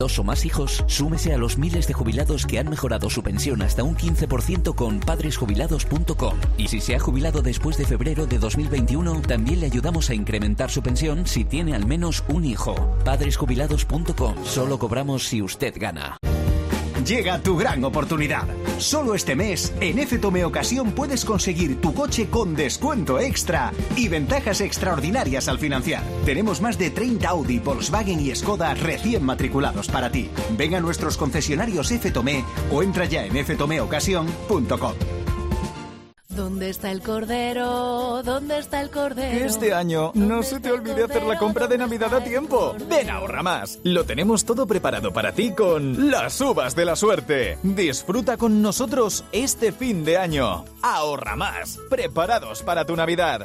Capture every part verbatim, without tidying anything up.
Dos o más hijos, súmese a los miles de jubilados que han mejorado su pensión hasta un quince por ciento con padres jubilados punto com. Y si se ha jubilado después de febrero de dos mil veintiuno, también le ayudamos a incrementar su pensión si tiene al menos un hijo. padres jubilados punto com. Solo cobramos si usted gana. Llega tu gran oportunidad. Solo este mes, en F Tome Ocasión puedes conseguir tu coche con descuento extra y ventajas extraordinarias al financiar. Tenemos más de treinta Audi, Volkswagen y Skoda recién matriculados para ti. Ven a nuestros concesionarios F Tome o entra ya en f tome ocasión punto com. ¿Dónde está el cordero? ¿Dónde está el cordero? Este año no se te olvide hacer la compra de Navidad a tiempo. Ven a Ahorra Más. Lo tenemos todo preparado para ti con las uvas de la suerte. Disfruta con nosotros este fin de año. Ahorra Más. Preparados para tu Navidad.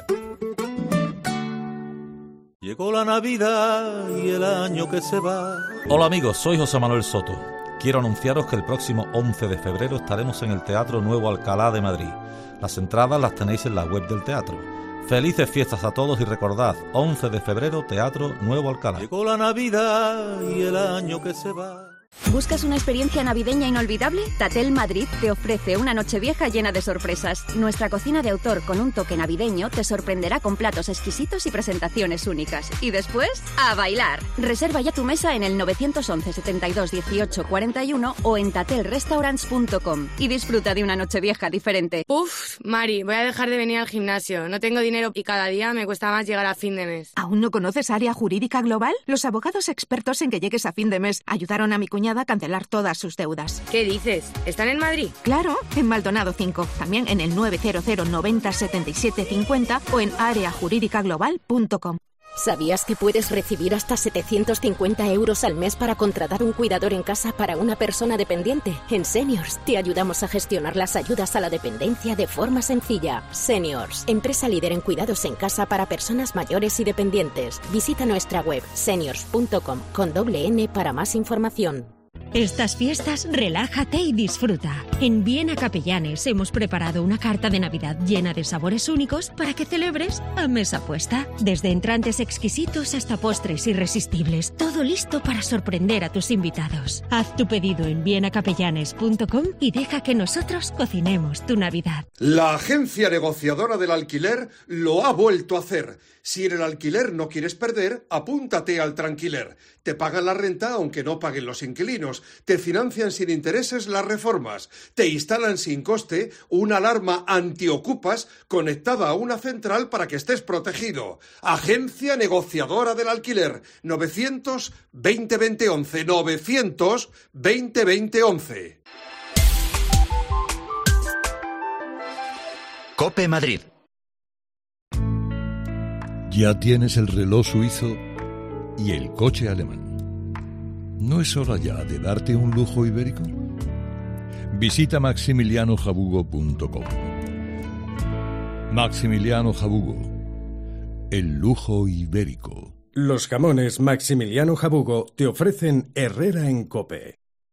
Llegó la Navidad y el año que se va. Hola amigos, soy José Manuel Soto. Quiero anunciaros que el próximo once de febrero estaremos en el Teatro Nuevo Alcalá de Madrid. Las entradas las tenéis en la web del teatro. Felices fiestas a todos y recordad, once de febrero, Teatro Nuevo Alcalá. Llegó la Navidad y el año que se va. ¿Buscas una experiencia navideña inolvidable? Tatel Madrid te ofrece una nochevieja llena de sorpresas. Nuestra cocina de autor con un toque navideño te sorprenderá con platos exquisitos y presentaciones únicas. Y después, ¡a bailar! Reserva ya tu mesa en el nueve once, setenta y dos, dieciocho, cuarenta y uno o en tatel restaurants punto com y disfruta de una nochevieja diferente. Uf, Mari, voy a dejar de venir al gimnasio. No tengo dinero y cada día me cuesta más llegar a fin de mes. ¿Aún no conoces Área Jurídica Global? Los abogados expertos en que llegues a fin de mes ayudaron a mi cuñada a cancelar todas sus deudas. ¿Qué dices? ¿Están en Madrid? Claro, en Maldonado cinco. También en el nueve cero cero, noventa, setenta y siete, cincuenta o en área jurídica global punto com. ¿Sabías que puedes recibir hasta setecientos cincuenta euros al mes para contratar un cuidador en casa para una persona dependiente? En Seniors te ayudamos a gestionar las ayudas a la dependencia de forma sencilla. Seniors, empresa líder en cuidados en casa para personas mayores y dependientes. Visita nuestra web seniors punto com con doble N para más información. Estas fiestas, relájate y disfruta. En Viena Capellanes hemos preparado una carta de Navidad llena de sabores únicos para que celebres a mesa puesta. Desde entrantes exquisitos hasta postres irresistibles. Todo listo para sorprender a tus invitados. Haz tu pedido en viena capellanes punto com y deja que nosotros cocinemos tu Navidad. La agencia negociadora del alquiler lo ha vuelto a hacer. Si en el alquiler no quieres perder, apúntate al Tranquiler. Te pagan la renta aunque no paguen los inquilinos. Te financian sin intereses las reformas. Te instalan sin coste una alarma antiocupas conectada a una central para que estés protegido. Agencia negociadora del alquiler. novecientos veinte veinte once. novecientos veinte veinte once. COPE Madrid. Ya tienes el reloj suizo y el coche alemán. ¿No es hora ya de darte un lujo ibérico? Visita maximiliano jabugo punto com. Maximiliano Jabugo, el lujo ibérico. Los jamones Maximiliano Jabugo te ofrecen Herrera en COPE.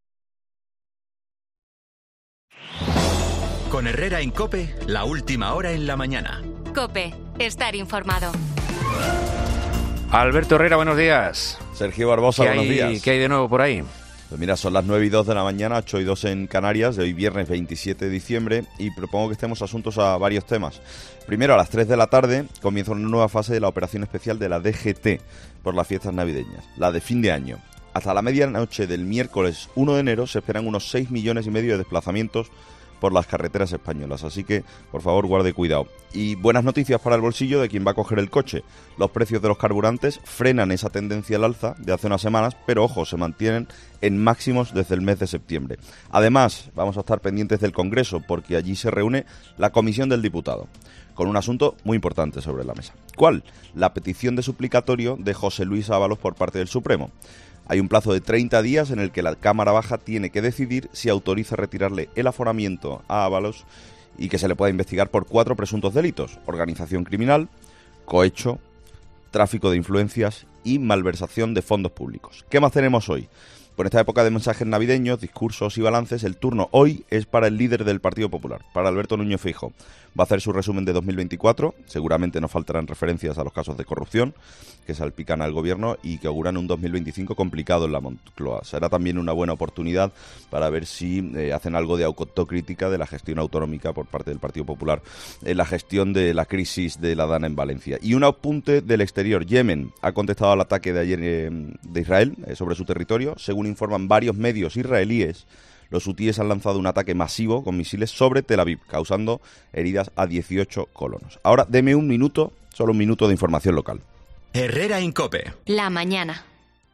Con Herrera en COPE, la última hora en la mañana. COPE, estar informado. Alberto Herrera, buenos días. Sergio Barbosa, buenos hay, días. ¿Qué hay de nuevo por ahí? Pues mira, son las nueve y dos de la mañana, ocho y dos en Canarias, de hoy viernes veintisiete de diciembre, y propongo que estemos asuntos a varios temas. Primero, a las tres de la tarde, comienza una nueva fase de la operación especial de la D G T por las fiestas navideñas, la de fin de año. Hasta la medianoche del miércoles uno de enero se esperan unos seis millones y medio de desplazamientos por las carreteras españolas, así que por favor guarde cuidado. Y buenas noticias para el bolsillo de quien va a coger el coche. Los precios de los carburantes frenan esa tendencia al alza de hace unas semanas, pero ojo, se mantienen en máximos desde el mes de septiembre. Además, vamos a estar pendientes del Congreso, porque allí se reúne la Comisión del Diputado, con un asunto muy importante sobre la mesa. ¿Cuál? La petición de suplicatorio de José Luis Ábalos por parte del Supremo. Hay un plazo de treinta días en el que la Cámara Baja tiene que decidir si autoriza retirarle el aforamiento a Ábalos y que se le pueda investigar por cuatro presuntos delitos: organización criminal, cohecho, tráfico de influencias y malversación de fondos públicos. ¿Qué más tenemos hoy? Con esta época de mensajes navideños, discursos y balances, el turno hoy es para el líder del Partido Popular, para Alberto Núñez Feijóo. Va a hacer su resumen de dos mil veinticuatro, seguramente no faltarán referencias a los casos de corrupción que salpican al gobierno y que auguran un dos mil veinticinco complicado en la Moncloa. Será también una buena oportunidad para ver si eh, hacen algo de autocrítica de la gestión autonómica por parte del Partido Popular en la gestión de la crisis de la Dana en Valencia. Y un apunte del exterior. Yemen ha contestado al ataque de ayer eh, de Israel eh, sobre su territorio. Según informan varios medios israelíes, los hutíes han lanzado un ataque masivo con misiles sobre Tel Aviv, causando heridas a dieciocho colonos. Ahora, deme un minuto, solo un minuto de información local. Herrera en COPE. La mañana.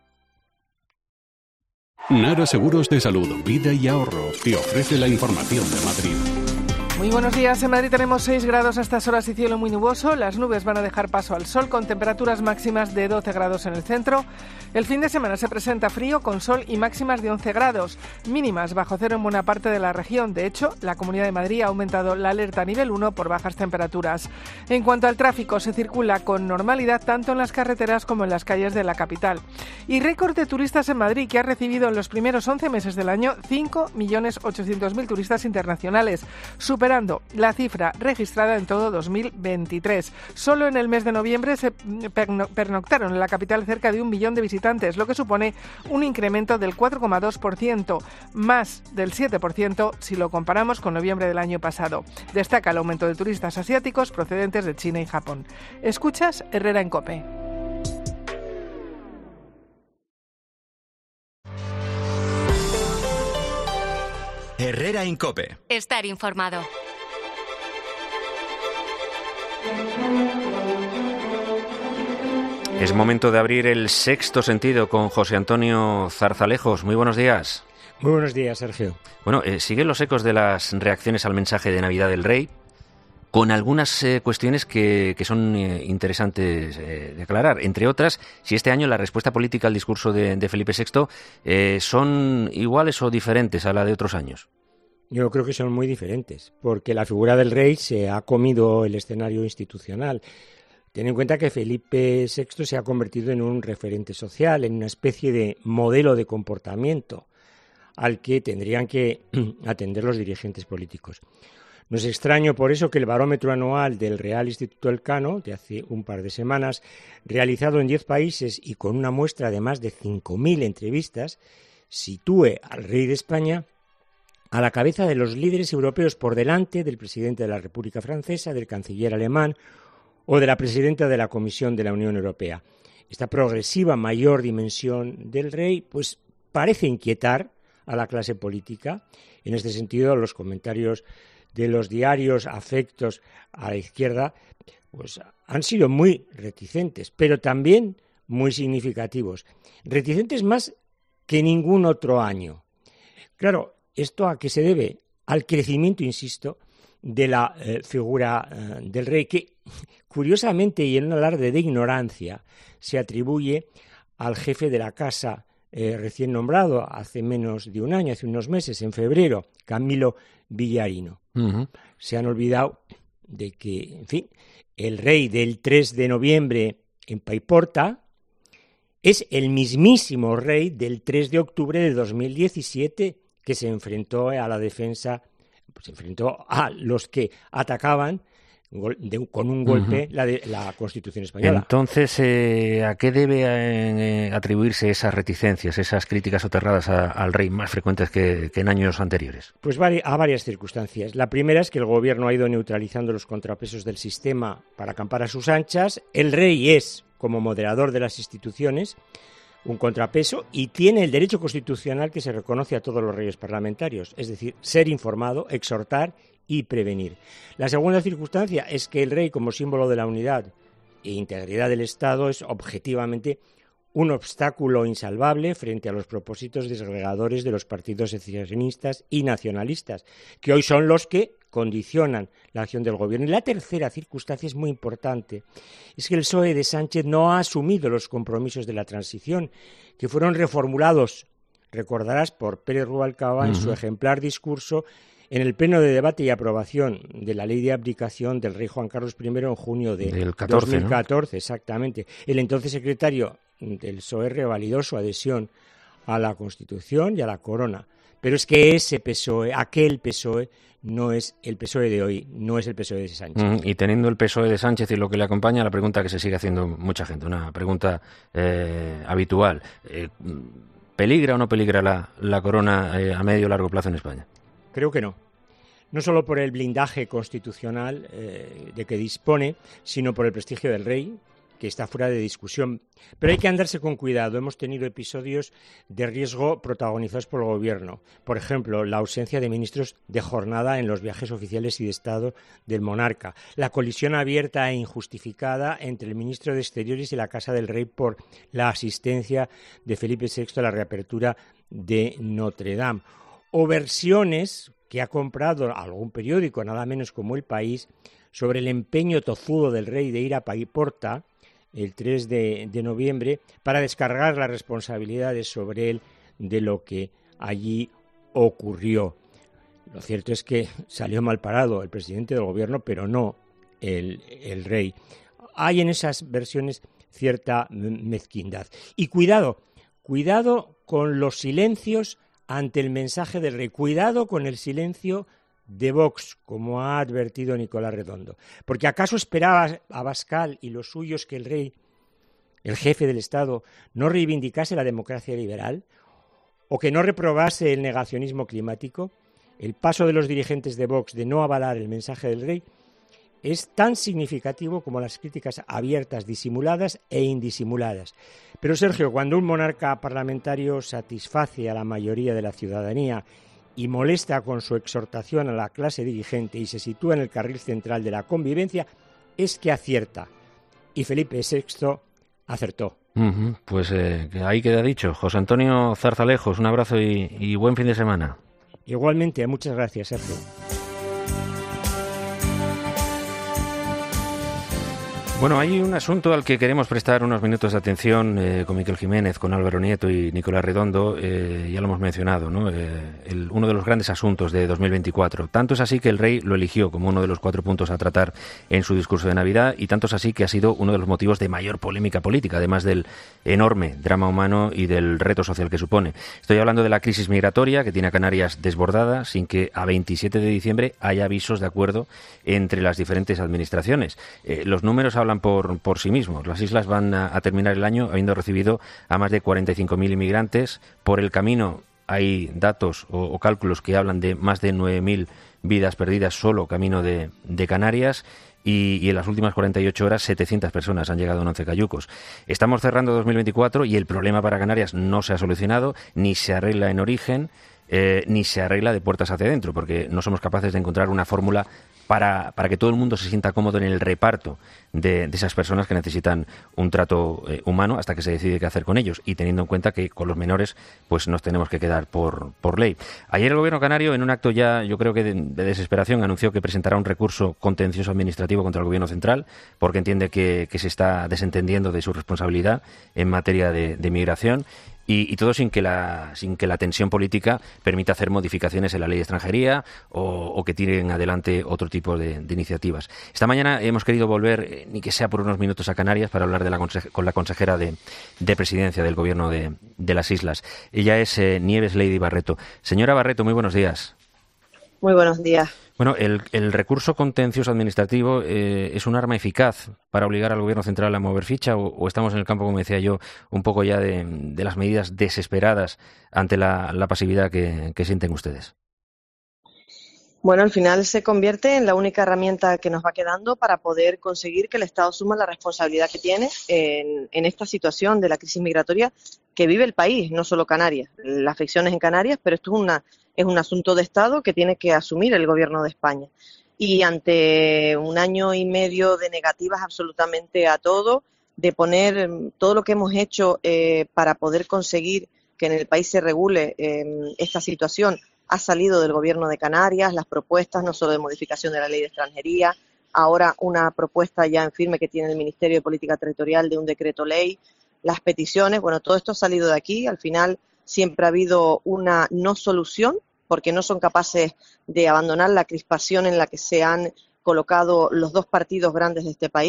Nara Seguros de Salud, Vida y Ahorro te ofrece la información de Madrid. Muy buenos días. En Madrid tenemos seis grados a estas horas y cielo muy nuboso. Las nubes van a dejar paso al sol con temperaturas máximas de doce grados en el centro. El fin de semana se presenta frío con sol y máximas de once grados, mínimas bajo cero en buena parte de la región. De hecho, la Comunidad de Madrid ha aumentado la alerta a nivel uno por bajas temperaturas. En cuanto al tráfico, se circula con normalidad tanto en las carreteras como en las calles de la capital. Y récord de turistas en Madrid, que ha recibido en los primeros once meses del año cinco millones ochocientos mil turistas internacionales, superando la cifra registrada en todo dos mil veintitrés. Solo en el mes de noviembre se pernoctaron en la capital cerca de un millón de visitantes, lo que supone un incremento del cuatro coma dos por ciento, más del siete por ciento si lo comparamos con noviembre del año pasado. Destaca el aumento de turistas asiáticos procedentes de China y Japón. Escuchas Herrera en COPE. Herrera en COPE. Estar informado. Es momento de abrir el sexto sentido con José Antonio Zarzalejos. Muy buenos días. Muy buenos días, Sergio. Bueno, eh, siguen los ecos de las reacciones al mensaje de Navidad del Rey, con algunas eh, cuestiones que, que son eh, interesantes eh, de aclarar. Entre otras, si este año la respuesta política al discurso de, de Felipe sexto eh, son iguales o diferentes a la de otros años. Yo creo que son muy diferentes, porque la figura del rey se ha comido el escenario institucional. Ten en cuenta que Felipe sexto se ha convertido en un referente social, en una especie de modelo de comportamiento al que tendrían que atender los dirigentes políticos. No es extraño por eso que el barómetro anual del Real Instituto Elcano, de hace un par de semanas, realizado en diez países y con una muestra de más de cinco mil entrevistas, sitúe al rey de España a la cabeza de los líderes europeos por delante del presidente de la República Francesa, del canciller alemán o de la presidenta de la Comisión de la Unión Europea. Esta progresiva mayor dimensión del rey pues parece inquietar a la clase política. En este sentido, los comentarios de los diarios afectos a la izquierda pues han sido muy reticentes, pero también muy significativos. Reticentes más que ningún otro año. Claro, ¿esto a qué se debe? Al crecimiento, insisto, de la eh, figura eh, del rey, que curiosamente y en un alarde de ignorancia se atribuye al jefe de la casa eh, recién nombrado hace menos de un año, hace unos meses, en febrero, Camilo Villarino. Uh-huh. Se han olvidado de que, en fin, el rey del tres de noviembre en Paiporta es el mismísimo rey del tres de octubre de dos mil diecisiete, que se enfrentó a la defensa, se enfrentó a los que atacaban de, con un golpe uh-huh. la, de, la Constitución española. Entonces, eh, ¿a qué debe eh, atribuirse esas reticencias, esas críticas soterradas a, al rey más frecuentes que, que en años anteriores? Pues vari, a varias circunstancias. La primera es que el gobierno ha ido neutralizando los contrapesos del sistema para acampar a sus anchas. El rey es, como moderador de las instituciones, un contrapeso y tiene el derecho constitucional que se reconoce a todos los reyes parlamentarios, es decir, ser informado, exhortar y prevenir. La segunda circunstancia es que el rey, como símbolo de la unidad e integridad del Estado, es objetivamente un obstáculo insalvable frente a los propósitos desagregadores de los partidos secesionistas y nacionalistas, que hoy son los que condicionan la acción del gobierno. Y la tercera circunstancia es muy importante, es que el P S O E de Sánchez no ha asumido los compromisos de la transición, que fueron reformulados, recordarás, por Pérez Rubalcaba en uh-huh. su ejemplar discurso en el pleno de debate y aprobación de la ley de abdicación del rey Juan Carlos primero en junio de del catorce, dos mil catorce, ¿no? Exactamente. El entonces secretario del P S O E revalidó su adhesión a la Constitución y a la corona. Pero es que ese P S O E, aquel P S O E, no es el P S O E de hoy, no es el P S O E de Sánchez. Mm, y teniendo el P S O E de Sánchez y lo que le acompaña, la pregunta que se sigue haciendo mucha gente, una pregunta eh, habitual. Eh, ¿Peligra o no peligra la, la corona eh, a medio o largo plazo en España? Creo que no. No solo por el blindaje constitucional eh, de que dispone, sino por el prestigio del rey, que está fuera de discusión. Pero hay que andarse con cuidado. Hemos tenido episodios de riesgo protagonizados por el Gobierno. Por ejemplo, la ausencia de ministros de jornada en los viajes oficiales y de Estado del monarca. La colisión abierta e injustificada entre el ministro de Exteriores y la Casa del Rey por la asistencia de Felipe sexto a la reapertura de Notre Dame. O versiones que ha comprado algún periódico, nada menos como El País, sobre el empeño tozudo del rey de ir a Paiporta el tres de noviembre para descargar las responsabilidades sobre él de lo que allí ocurrió. Lo cierto es que salió mal parado el presidente del gobierno, pero no el, el rey. Hay en esas versiones cierta mezquindad. Y cuidado, cuidado con los silencios ante el mensaje del rey. Cuidado con el silencio de Vox, como ha advertido Nicolás Redondo. Porque ¿acaso esperaba Abascal y los suyos que el rey, el jefe del Estado, no reivindicase la democracia liberal? ¿O que no reprobase el negacionismo climático? El paso de los dirigentes de Vox de no avalar el mensaje del rey es tan significativo como las críticas abiertas, disimuladas e indisimuladas. Pero, Sergio, cuando un monarca parlamentario satisface a la mayoría de la ciudadanía y molesta con su exhortación a la clase dirigente y se sitúa en el carril central de la convivencia, es que acierta. Y Felipe sexto acertó. Uh-huh. Pues eh, ahí queda dicho. José Antonio Zarzalejos, un abrazo y, y buen fin de semana. Igualmente, muchas gracias, Sergio. Bueno, hay un asunto al que queremos prestar unos minutos de atención eh, con Miquel Jiménez, con Álvaro Nieto y Nicolás Redondo. Eh, ya lo hemos mencionado, ¿no? Eh, el, uno de los grandes asuntos de dos mil veinticuatro. Tanto es así que el rey lo eligió como uno de los cuatro puntos a tratar en su discurso de Navidad, y tanto es así que ha sido uno de los motivos de mayor polémica política, además del enorme drama humano y del reto social que supone. Estoy hablando de la crisis migratoria que tiene a Canarias desbordada sin que a veintisiete de diciembre haya avisos de acuerdo entre las diferentes administraciones. Eh, los números hablan Por, por sí mismos. Las islas van a, a terminar el año habiendo recibido a más de cuarenta y cinco mil inmigrantes. Por el camino hay datos o, o cálculos que hablan de más de nueve mil vidas perdidas solo camino de, de Canarias. Y, y en las últimas cuarenta y ocho horas setecientas personas han llegado en once cayucos. Estamos cerrando dos mil veinticuatro y el problema para Canarias no se ha solucionado, ni se arregla en origen, eh, ni se arregla de puertas hacia adentro, porque no somos capaces de encontrar una fórmula para, para que todo el mundo se sienta cómodo en el reparto de, de esas personas que necesitan un trato eh, humano hasta que se decide qué hacer con ellos, y teniendo en cuenta que con los menores pues nos tenemos que quedar por, por ley. Ayer el gobierno canario, en un acto ya yo creo que de, de desesperación, anunció que presentará un recurso contencioso administrativo contra el gobierno central porque entiende que, que se está desentendiendo de su responsabilidad en materia de, de migración. Y, y todo sin que la sin que la tensión política permita hacer modificaciones en la ley de extranjería o, o que tiren adelante otro tipo de, de iniciativas. Esta mañana hemos querido volver, eh, ni que sea por unos minutos, a Canarias para hablar de la conse- con la consejera de, de Presidencia del Gobierno de, de las Islas. Ella es eh, Nieves Lady Barreto. Señora Barreto, muy buenos días. Muy buenos días. Bueno, el, el recurso contencioso administrativo eh, es un arma eficaz para obligar al Gobierno central a mover ficha, o, o estamos en el campo, como decía yo, un poco ya de, de las medidas desesperadas ante la, la pasividad que, que sienten ustedes. Bueno, al final se convierte en la única herramienta que nos va quedando para poder conseguir que el Estado asuma la responsabilidad que tiene en, en esta situación de la crisis migratoria que vive el país, no solo Canarias. La afección es en Canarias, pero esto es, una, es un asunto de Estado que tiene que asumir el Gobierno de España. Y ante un año y medio de negativas absolutamente a todo, de poner todo lo que hemos hecho eh, para poder conseguir que en el país se regule eh, esta situación, ha salido del Gobierno de Canarias, las propuestas no solo de modificación de la ley de extranjería, ahora una propuesta ya en firme que tiene el Ministerio de Política Territorial de un decreto ley, las peticiones, bueno, todo esto ha salido de aquí. Al final siempre ha habido una no solución porque no son capaces de abandonar la crispación en la que se han colocado los dos partidos grandes de este país,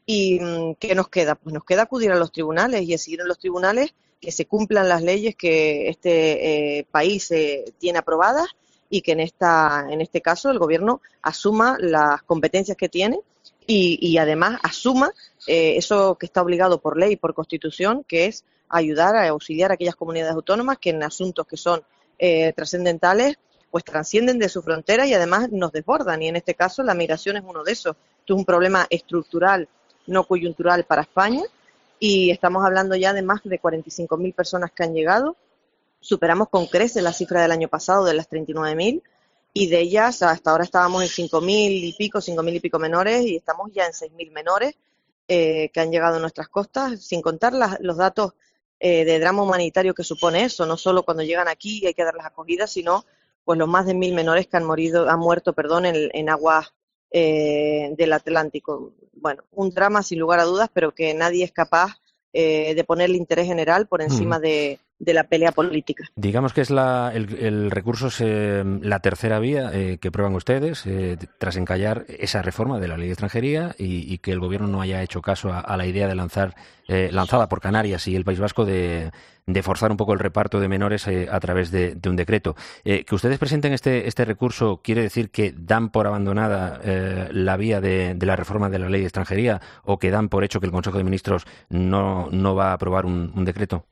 ¿Y mmm, qué nos queda? Pues nos queda acudir a los tribunales y exigir en los tribunales que se cumplan las leyes que este eh, país eh, tiene aprobadas y que en esta en este caso el gobierno asuma las competencias que tiene y, y además asuma eh, eso que está obligado por ley y por constitución, que es ayudar a auxiliar a aquellas comunidades autónomas que en asuntos que son eh, trascendentales pues trascienden de su frontera y además nos desbordan, y en este caso la migración es uno de esos. Esto es un problema estructural, no coyuntural para España, y estamos hablando ya de más de cuarenta y cinco mil personas que han llegado. Superamos con creces la cifra del año pasado de las treinta y nueve mil, y de ellas hasta ahora estábamos en cinco mil y pico, cinco mil y pico menores, y estamos ya en seis mil menores eh, que han llegado a nuestras costas, sin contar las, los datos eh, de drama humanitario que supone eso, no solo cuando llegan aquí y hay que darles acogida, sino pues los más de mil menores que han morido, han muerto, perdón, en, en aguas eh, del Atlántico. Bueno, un drama sin lugar a dudas, pero que nadie es capaz eh, de ponerle interés general por encima mm. de, de la pelea política. Digamos que es la, el, el recurso es eh, la tercera vía eh, que prueban ustedes eh, tras encallar esa reforma de la ley de extranjería y, y que el gobierno no haya hecho caso a, a la idea de lanzar eh, lanzada por Canarias y el País Vasco de, de forzar un poco el reparto de menores eh, a través de, de un decreto. Eh, que ustedes presenten este, este recurso quiere decir que dan por abandonada eh, la vía de, de la reforma de la ley de extranjería, o que dan por hecho que el Consejo de Ministros no, no va a aprobar un, un decreto.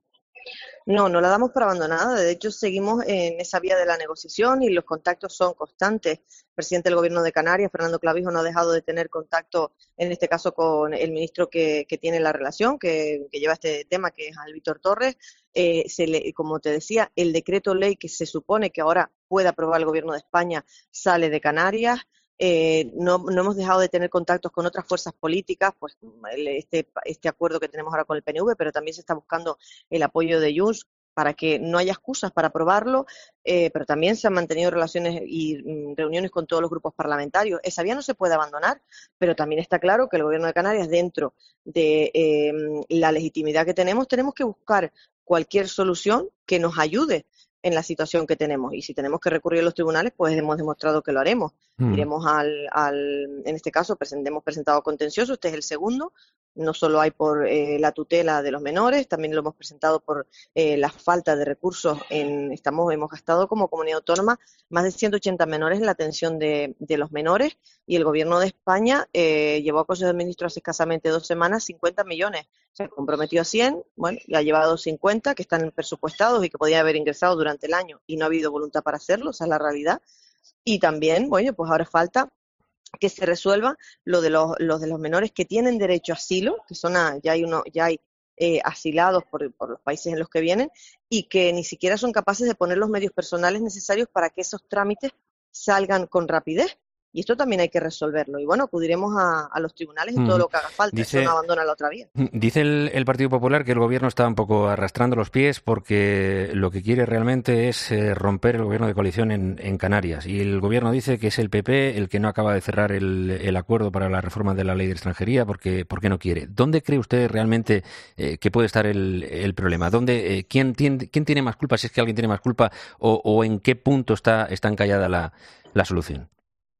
No, no la damos por abandonada. De hecho, seguimos en esa vía de la negociación y los contactos son constantes. El presidente del Gobierno de Canarias, Fernando Clavijo, no ha dejado de tener contacto, en este caso con el ministro que, que tiene la relación, que, que lleva este tema, que es Al Víctor Torres. Eh, se le, como te decía, el decreto ley que se supone que ahora puede aprobar el Gobierno de España sale de Canarias. Eh, no, no hemos dejado de tener contactos con otras fuerzas políticas, pues este, este acuerdo que tenemos ahora con el P N V, pero también se está buscando el apoyo de Junts para que no haya excusas para aprobarlo, eh, pero también se han mantenido relaciones y mm, reuniones con todos los grupos parlamentarios. Esa vía no se puede abandonar, pero también está claro que el Gobierno de Canarias, dentro de eh, la legitimidad que tenemos, tenemos que buscar cualquier solución que nos ayude en la situación que tenemos, y si tenemos que recurrir a los tribunales, pues hemos demostrado que lo haremos. Mm. Iremos al, al, en este caso, present, hemos presentado contencioso, este es el segundo, no solo hay por eh, la tutela de los menores, también lo hemos presentado por eh, la falta de recursos. En, estamos, hemos gastado como comunidad autónoma más de ciento ochenta menores en la atención de, de los menores, y el Gobierno de España eh, llevó a Consejo de Ministros hace escasamente dos semanas cincuenta millones. Se comprometió a cien, bueno, y ha llevado cincuenta que están presupuestados y que podían haber ingresado durante el año y no ha habido voluntad para hacerlo, esa es la realidad. Y también, bueno, pues ahora falta que se resuelva lo de los, los de los menores que tienen derecho a asilo, que son a, ya hay uno, ya hay eh, asilados por, por los países en los que vienen, y que ni siquiera son capaces de poner los medios personales necesarios para que esos trámites salgan con rapidez. Y esto también hay que resolverlo. Y bueno, acudiremos a, a los tribunales en todo mm. lo que haga falta. Dice, Eso no abandona la otra vía. Dice el, el Partido Popular que el Gobierno está un poco arrastrando los pies porque lo que quiere realmente es eh, romper el Gobierno de coalición en, en Canarias. Y el Gobierno dice que es el P P el que no acaba de cerrar el, el acuerdo para la reforma de la ley de extranjería porque, porque no quiere. ¿Dónde cree usted realmente eh, que puede estar el, el problema? ¿Dónde, eh, quién, tiene, ¿Quién tiene más culpa, si es que alguien tiene más culpa, o, o en qué punto está, está encallada la, la solución?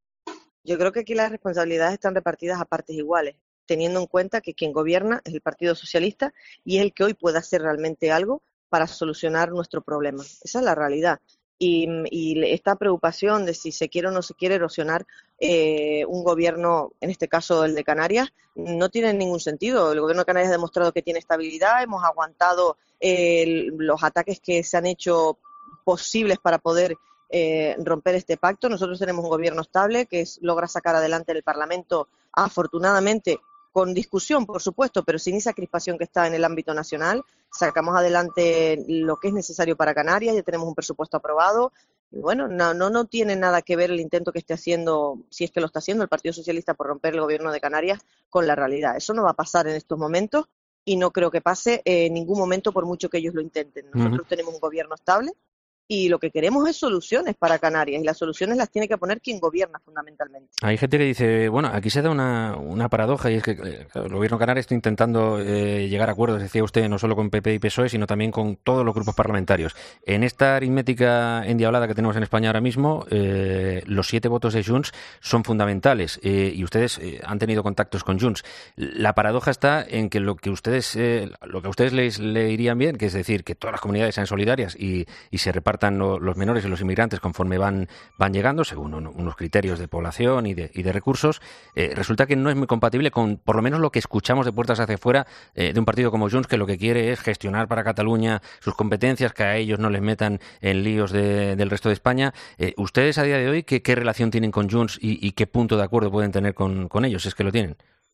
Yo creo que aquí las responsabilidades están repartidas a partes iguales, teniendo en cuenta que quien gobierna es el Partido Socialista y es el que hoy puede hacer realmente algo para solucionar nuestro problema. Esa es la realidad. Y, y esta preocupación de si se quiere o no se quiere erosionar eh, un gobierno, en este caso el de Canarias, no tiene ningún sentido. El Gobierno de Canarias ha demostrado que tiene estabilidad, hemos aguantado eh, los ataques que se han hecho posibles para poder Eh, romper este pacto. Nosotros tenemos un gobierno estable que es, logra sacar adelante el Parlamento, afortunadamente, con discusión, por supuesto, pero sin esa crispación que está en el ámbito nacional. Sacamos adelante lo que es necesario para Canarias, ya tenemos un presupuesto aprobado. Y bueno, no, no, no tiene nada que ver el intento que esté haciendo, si es que lo está haciendo el Partido Socialista por romper el gobierno de Canarias, con la realidad. Eso no va a pasar en estos momentos y no creo que pase en ningún momento por mucho que ellos lo intenten. Nosotros uh-huh. tenemos un gobierno estable y lo que queremos es soluciones para Canarias, y las soluciones las tiene que poner quien gobierna fundamentalmente. Hay gente que dice, bueno, aquí se da una, una paradoja, y es que eh, el gobierno canario está intentando eh, llegar a acuerdos, decía usted, no solo con P P y P S O E, sino también con todos los grupos parlamentarios. En esta aritmética endiablada que tenemos en España ahora mismo, eh, los siete votos de Junts son fundamentales, eh, y ustedes eh, han tenido contactos con Junts. La paradoja está en que lo que ustedes eh, lo que a ustedes les le irían bien, que es decir, que todas las comunidades sean solidarias y, y se repartan los menores y los inmigrantes conforme van, van llegando, según un, unos criterios de población y de, y de recursos, eh, resulta que no es muy compatible con, por lo menos, lo que escuchamos de puertas hacia afuera eh, de un partido como Junts, que lo que quiere es gestionar para Cataluña sus competencias, que a ellos no les metan en líos de, del resto de España. Eh, ¿Ustedes a día de hoy qué, qué relación tienen con Junts y, y qué punto de acuerdo pueden tener con, con ellos, si es que lo tienen?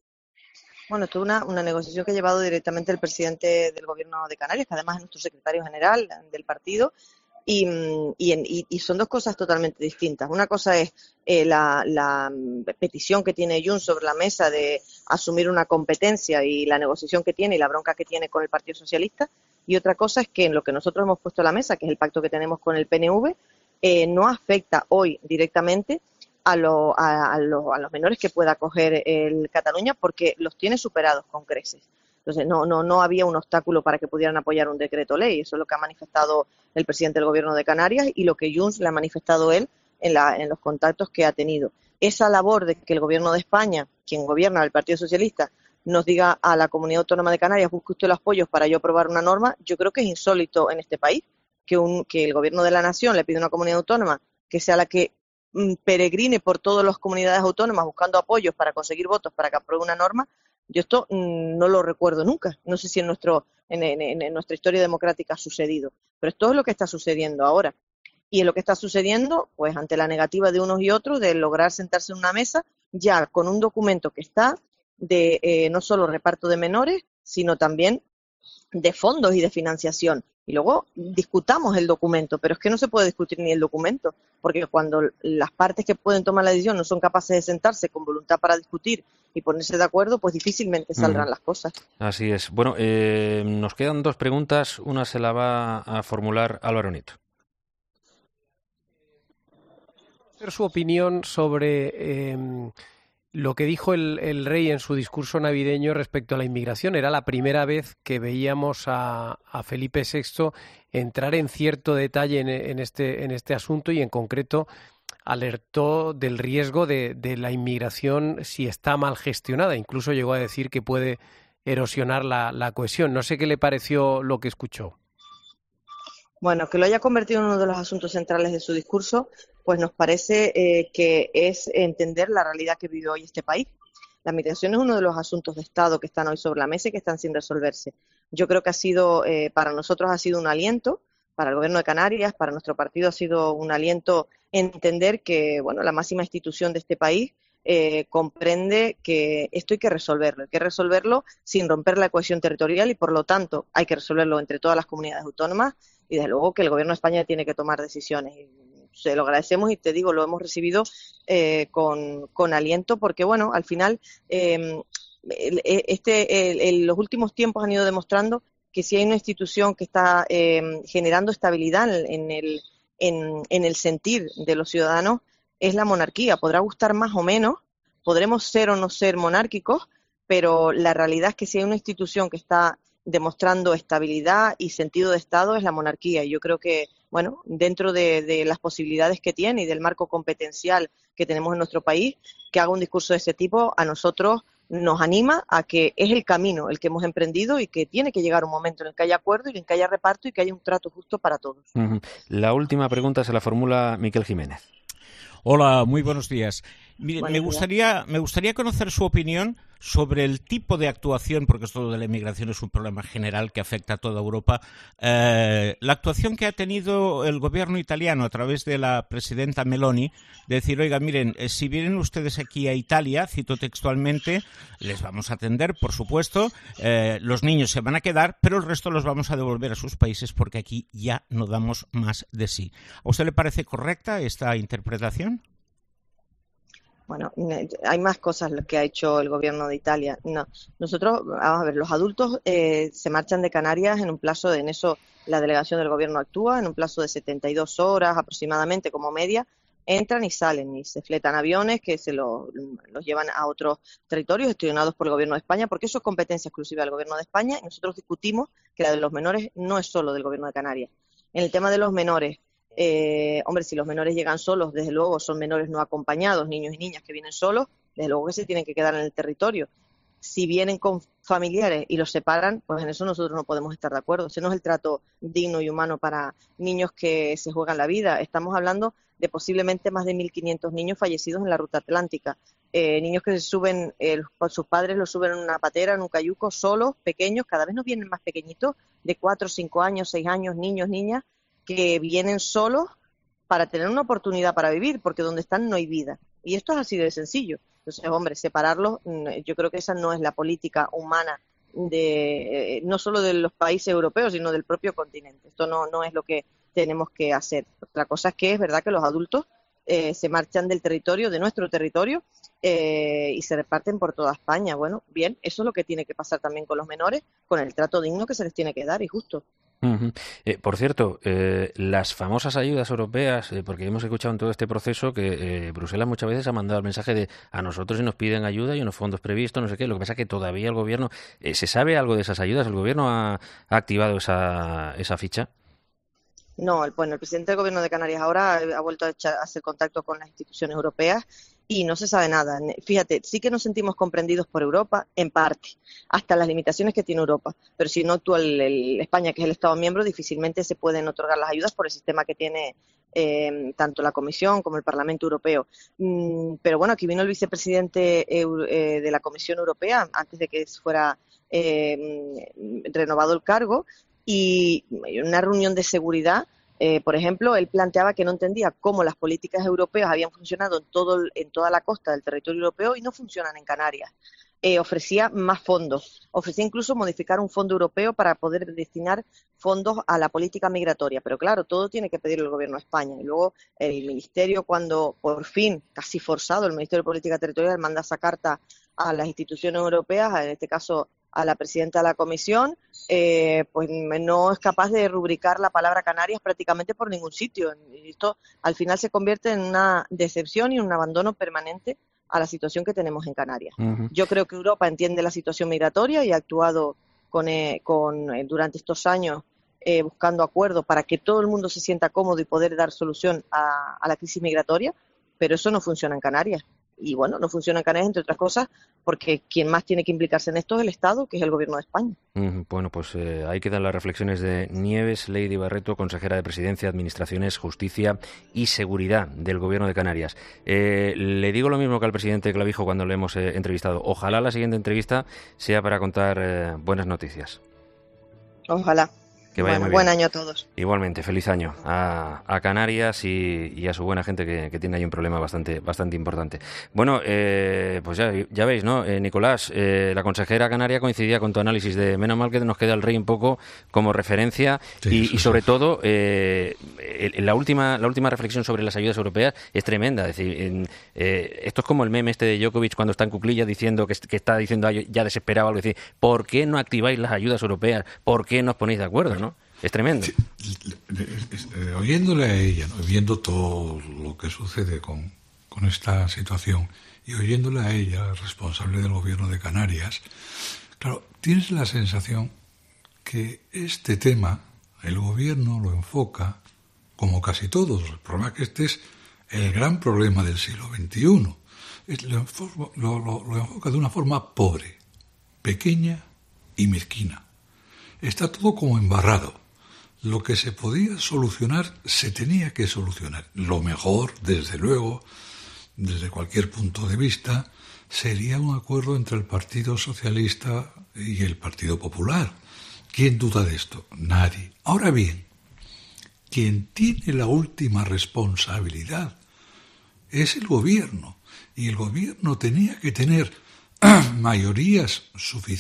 Bueno, esto es una, una negociación que ha llevado directamente el presidente del Gobierno de Canarias, que además es nuestro secretario general del partido. Y, y, y son dos cosas totalmente distintas. Una cosa es eh, la, la petición que tiene Junts sobre la mesa de asumir una competencia y la negociación que tiene y la bronca que tiene con el Partido Socialista, y otra cosa es que en lo que nosotros hemos puesto a la mesa, que es el pacto que tenemos con el P N V, eh, no afecta hoy directamente a, lo, a, a, lo, a los menores que pueda acoger el Cataluña, porque los tiene superados con creces. Entonces, no, no, no había un obstáculo para que pudieran apoyar un decreto ley. Eso es lo que ha manifestado el presidente del Gobierno de Canarias y lo que Junts le ha manifestado él en, la, en los contactos que ha tenido. Esa labor de que el Gobierno de España, quien gobierna el Partido Socialista, nos diga a la Comunidad Autónoma de Canarias, busque usted los apoyos para yo aprobar una norma, yo creo que es insólito en este país que, un, que el Gobierno de la Nación le pida a una comunidad autónoma que sea la que mm, peregrine por todas las comunidades autónomas buscando apoyos para conseguir votos para que apruebe una norma. Yo esto mmm, no lo recuerdo nunca. No sé si en, nuestro, en, en, en nuestra historia democrática ha sucedido, pero esto es lo que está sucediendo ahora. Y es lo que está sucediendo, pues, ante la negativa de unos y otros de lograr sentarse en una mesa ya con un documento que está de eh, no solo reparto de menores, sino también de fondos y de financiación. Y luego discutamos el documento, pero es que no se puede discutir ni el documento, porque cuando las partes que pueden tomar la decisión no son capaces de sentarse con voluntad para discutir y ponerse de acuerdo, pues difícilmente saldrán mm. las cosas. Así es. Bueno, eh, nos quedan dos preguntas. Una se la va a formular Álvaro Nieto. Su opinión sobre eh, lo que dijo el, el rey en su discurso navideño respecto a la inmigración. Era la primera vez que veíamos a, a Felipe sexto entrar en cierto detalle en, en, este, en este asunto y en concreto alertó del riesgo de, de la inmigración si está mal gestionada. Incluso llegó a decir que puede erosionar la, la cohesión. No sé qué le pareció lo que escuchó. Bueno, que lo haya convertido en uno de los asuntos centrales de su discurso, pues nos parece eh, que es entender la realidad que vive hoy este país. La migración es uno de los asuntos de Estado que están hoy sobre la mesa y que están sin resolverse. Yo creo que ha sido, eh, para nosotros ha sido un aliento, para el Gobierno de Canarias, para nuestro partido ha sido un aliento entender que, bueno, la máxima institución de este país eh, comprende que esto hay que resolverlo, hay que resolverlo sin romper la cohesión territorial y, por lo tanto, hay que resolverlo entre todas las comunidades autónomas y, desde luego, que el Gobierno de España tiene que tomar decisiones. Se lo agradecemos y, te digo, lo hemos recibido eh, con, con aliento porque, bueno, al final, eh, este, el, el, los últimos tiempos han ido demostrando que si hay una institución que está eh, generando estabilidad en el, en, en el sentir de los ciudadanos, es la monarquía. Podrá gustar más o menos, podremos ser o no ser monárquicos, pero la realidad es que si hay una institución que está demostrando estabilidad y sentido de Estado es la monarquía. Y yo creo que, bueno, dentro de, de las posibilidades que tiene y del marco competencial que tenemos en nuestro país, que haga un discurso de ese tipo, a nosotros nos anima a que es el camino el que hemos emprendido y que tiene que llegar un momento en el que haya acuerdo y en el que haya reparto y que haya un trato justo para todos. Uh-huh. La última pregunta se la formula Miquel Jiménez. Hola, muy buenos días. Mire, buenos me gustaría, días. me gustaría conocer su opinión sobre el tipo de actuación, porque esto de la inmigración es un problema general que afecta a toda Europa, eh, la actuación que ha tenido el gobierno italiano a través de la presidenta Meloni, de decir, oiga, miren, eh, si vienen ustedes aquí a Italia, cito textualmente, les vamos a atender, por supuesto, eh, los niños se van a quedar, pero el resto los vamos a devolver a sus países porque aquí ya no damos más de sí. ¿A usted le parece correcta esta interpretación? Bueno, hay más cosas que ha hecho el gobierno de Italia. No, nosotros, vamos a ver, los adultos eh, se marchan de Canarias en un plazo de, en eso la delegación del gobierno actúa, en un plazo de setenta y dos horas aproximadamente como media, entran y salen y se fletan aviones que se lo, los llevan a otros territorios gestionados por el gobierno de España, porque eso es competencia exclusiva del gobierno de España y nosotros discutimos que la de los menores no es solo del gobierno de Canarias. En el tema de los menores, Eh, hombre, si los menores llegan solos, desde luego son menores no acompañados, niños y niñas que vienen solos, desde luego que se tienen que quedar en el territorio. Si vienen con familiares y los separan, pues en eso nosotros no podemos estar de acuerdo. Ese no es el trato digno y humano para niños que se juegan la vida. Estamos hablando de posiblemente más de mil quinientos niños fallecidos en la ruta atlántica. Eh, niños que se suben, eh, sus padres los suben en una patera, en un cayuco, solos, pequeños, cada vez nos vienen más pequeñitos, de cuatro, cinco años, seis años, niños, niñas, que vienen solos para tener una oportunidad para vivir, porque donde están no hay vida. Y esto es así de sencillo. Entonces, hombre, separarlos, yo creo que esa no es la política humana de no solo de los países europeos, sino del propio continente. Esto no, no es lo que tenemos que hacer. Otra cosa es que es verdad que los adultos eh, se marchan del territorio, de nuestro territorio, eh, y se reparten por toda España. Bueno, bien, eso es lo que tiene que pasar también con los menores, con el trato digno que se les tiene que dar y justo. Uh-huh. Eh, por cierto, eh, las famosas ayudas europeas, eh, porque hemos escuchado en todo este proceso que eh, Bruselas muchas veces ha mandado el mensaje de a nosotros si nos piden ayuda y unos fondos previstos, no sé qué. Lo que pasa es que todavía el gobierno, eh, ¿se sabe algo de esas ayudas? ¿El gobierno ha, ha activado esa, esa ficha? No, el, bueno, el presidente del gobierno de Canarias ahora ha vuelto a, echar, a hacer contacto con las instituciones europeas y no se sabe nada. Fíjate, sí que nos sentimos comprendidos por Europa, en parte, hasta las limitaciones que tiene Europa, pero si no actúa el, el España, que es el Estado miembro, difícilmente se pueden otorgar las ayudas por el sistema que tiene eh, tanto la Comisión como el Parlamento Europeo. Mm, pero bueno, aquí vino el vicepresidente eh, de la Comisión Europea, antes de que fuera eh, renovado el cargo, y en una reunión de seguridad, Eh, por ejemplo, él planteaba que no entendía cómo las políticas europeas habían funcionado en, todo, en toda la costa del territorio europeo y no funcionan en Canarias. Eh, ofrecía más fondos, ofrecía incluso modificar un fondo europeo para poder destinar fondos a la política migratoria. Pero claro, todo tiene que pedir el gobierno de España. Y luego el ministerio, cuando por fin, casi forzado, el Ministerio de Política Territorial manda esa carta a las instituciones europeas, en este caso a la presidenta de la Comisión, eh, pues no es capaz de rubricar la palabra Canarias prácticamente por ningún sitio. Y esto al final se convierte en una decepción y un abandono permanente a la situación que tenemos en Canarias. Uh-huh. Yo creo que Europa entiende la situación migratoria y ha actuado con, eh, con eh, durante estos años eh, buscando acuerdos para que todo el mundo se sienta cómodo y poder dar solución a, a la crisis migratoria, pero eso no funciona en Canarias. Y bueno, no funciona en Canarias, entre otras cosas, porque quien más tiene que implicarse en esto es el Estado, que es el Gobierno de España. Mm, bueno, pues eh, ahí quedan las reflexiones de Nieves Lady Barreto, consejera de Presidencia, Administraciones, Justicia y Seguridad del Gobierno de Canarias. Eh, le digo lo mismo que al presidente Clavijo cuando le hemos eh, entrevistado. Ojalá la siguiente entrevista sea para contar eh, buenas noticias. Ojalá. Que vaya bueno, muy bien. Buen año a todos. Igualmente, feliz año a, a Canarias y, y a su buena gente que, que tiene ahí un problema bastante bastante importante. Bueno, eh, pues ya, ya veis, ¿no? Eh, Nicolás, eh, la consejera canaria coincidía con tu análisis de menos mal que nos queda el rey un poco como referencia sí, y, y sobre sí. todo eh, la última la última reflexión sobre las ayudas europeas es tremenda. Es decir, en, eh, esto es como el meme este de Djokovic cuando está en cuclillas diciendo que, que está diciendo ya desesperado algo, decir, ¿por qué no activáis las ayudas europeas? ¿Por qué no os ponéis de acuerdo, no? Es tremendo. Sí, eh, oyéndole a ella, ¿no? Viendo todo lo que sucede con, con esta situación y oyéndole a ella, responsable del gobierno de Canarias, claro, tienes la sensación que este tema el gobierno lo enfoca como casi todos. El problema es que este es el gran problema del siglo veintiuno. Es, lo, lo, lo, lo enfoca de una forma pobre, pequeña y mezquina. Está todo como embarrado. Lo que se podía solucionar se tenía que solucionar. Lo mejor, desde luego, desde cualquier punto de vista, sería un acuerdo entre el Partido Socialista y el Partido Popular. ¿Quién duda de esto? Nadie. Ahora bien, quien tiene la última responsabilidad es el gobierno. Y el gobierno tenía que tener mayorías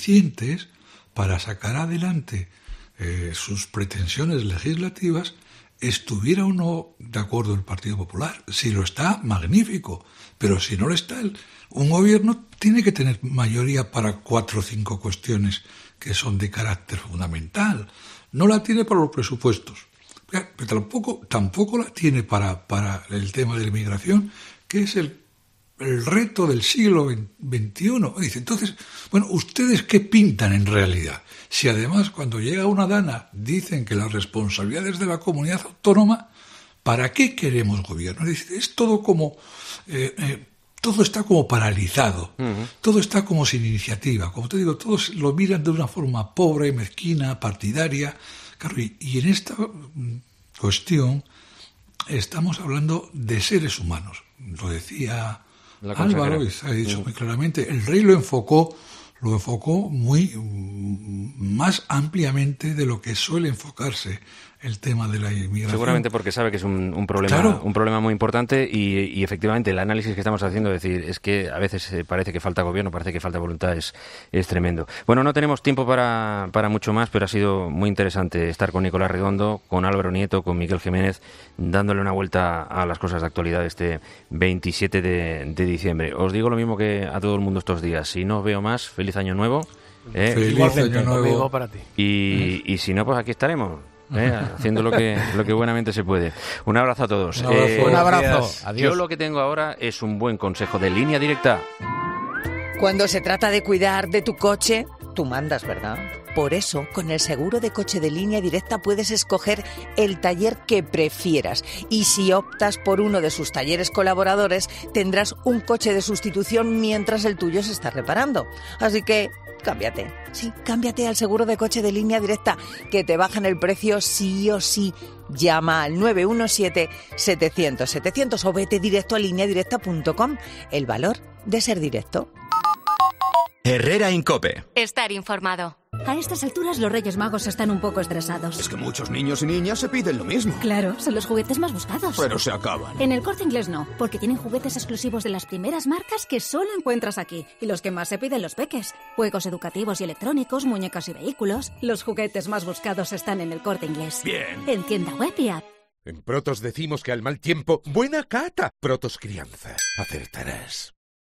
suficientes para sacar adelante Eh, sus pretensiones legislativas estuviera o no de acuerdo el Partido Popular. Si lo está, magnífico, pero si no lo está, un gobierno tiene que tener mayoría para cuatro o cinco cuestiones que son de carácter fundamental. No la tiene para los presupuestos, pero tampoco, tampoco la tiene para, para el tema de la inmigración, que es el, el reto del siglo veintiuno. Dice, entonces, bueno, ¿ustedes qué pintan en realidad? Si además cuando llega una dana dicen que las responsabilidades de la comunidad autónoma, ¿para qué queremos gobierno? Dice, es todo como... Eh, eh, todo está como paralizado, uh-huh. todo está como sin iniciativa. Como te digo, todos lo miran de una forma pobre, mezquina, partidaria. Claro, y, y en esta cuestión estamos hablando de seres humanos. Lo decía Álvaro, y se ha dicho uh-huh. muy claramente. El rey lo enfocó, lo enfocó muy más ampliamente de lo que suele enfocarse el tema de la inmigración. Seguramente porque sabe que es un, un problema claro. un problema muy importante y, y efectivamente el análisis que estamos haciendo, es decir, es que a veces parece que falta gobierno, parece que falta voluntad, es, es tremendo. Bueno, no tenemos tiempo para, para mucho más, pero ha sido muy interesante estar con Nicolás Redondo, con Álvaro Nieto, con Miguel Jiménez, dándole una vuelta a las cosas de actualidad este veintisiete de, de diciembre. Os digo lo mismo que a todo el mundo estos días. Si no os veo más, feliz año nuevo. ¿eh? Feliz año nuevo para ti. Y, y si no, pues aquí estaremos. ¿Eh? Haciendo lo que lo que buenamente se puede. Un abrazo a todos. Un abrazo. Eh, un abrazo. Adiós. Yo lo que tengo ahora es un buen consejo de Línea Directa. Cuando se trata de cuidar de tu coche, tú mandas, ¿verdad? Por eso, con el seguro de coche de Línea Directa puedes escoger el taller que prefieras. Y si optas por uno de sus talleres colaboradores, tendrás un coche de sustitución mientras el tuyo se está reparando. Así que cámbiate. Sí, cámbiate al seguro de coche de Línea Directa, que te bajan el precio sí o sí. Llama al nueve uno siete, setecientos, setecientos o vete directo a línea directa punto com. El valor de ser directo. Herrera Incope. Estar informado. A estas alturas los Reyes Magos están un poco estresados. Es que muchos niños y niñas se piden lo mismo. Claro, son los juguetes más buscados. Pero se acaban. En el Corte Inglés no, porque tienen juguetes exclusivos de las primeras marcas que solo encuentras aquí. Y los que más se piden los peques. Juegos educativos y electrónicos, muñecas y vehículos. Los juguetes más buscados están en el Corte Inglés. Bien. En tienda web y app. En Protos decimos que al mal tiempo, buena cata. Protos Crianza. Acertarás.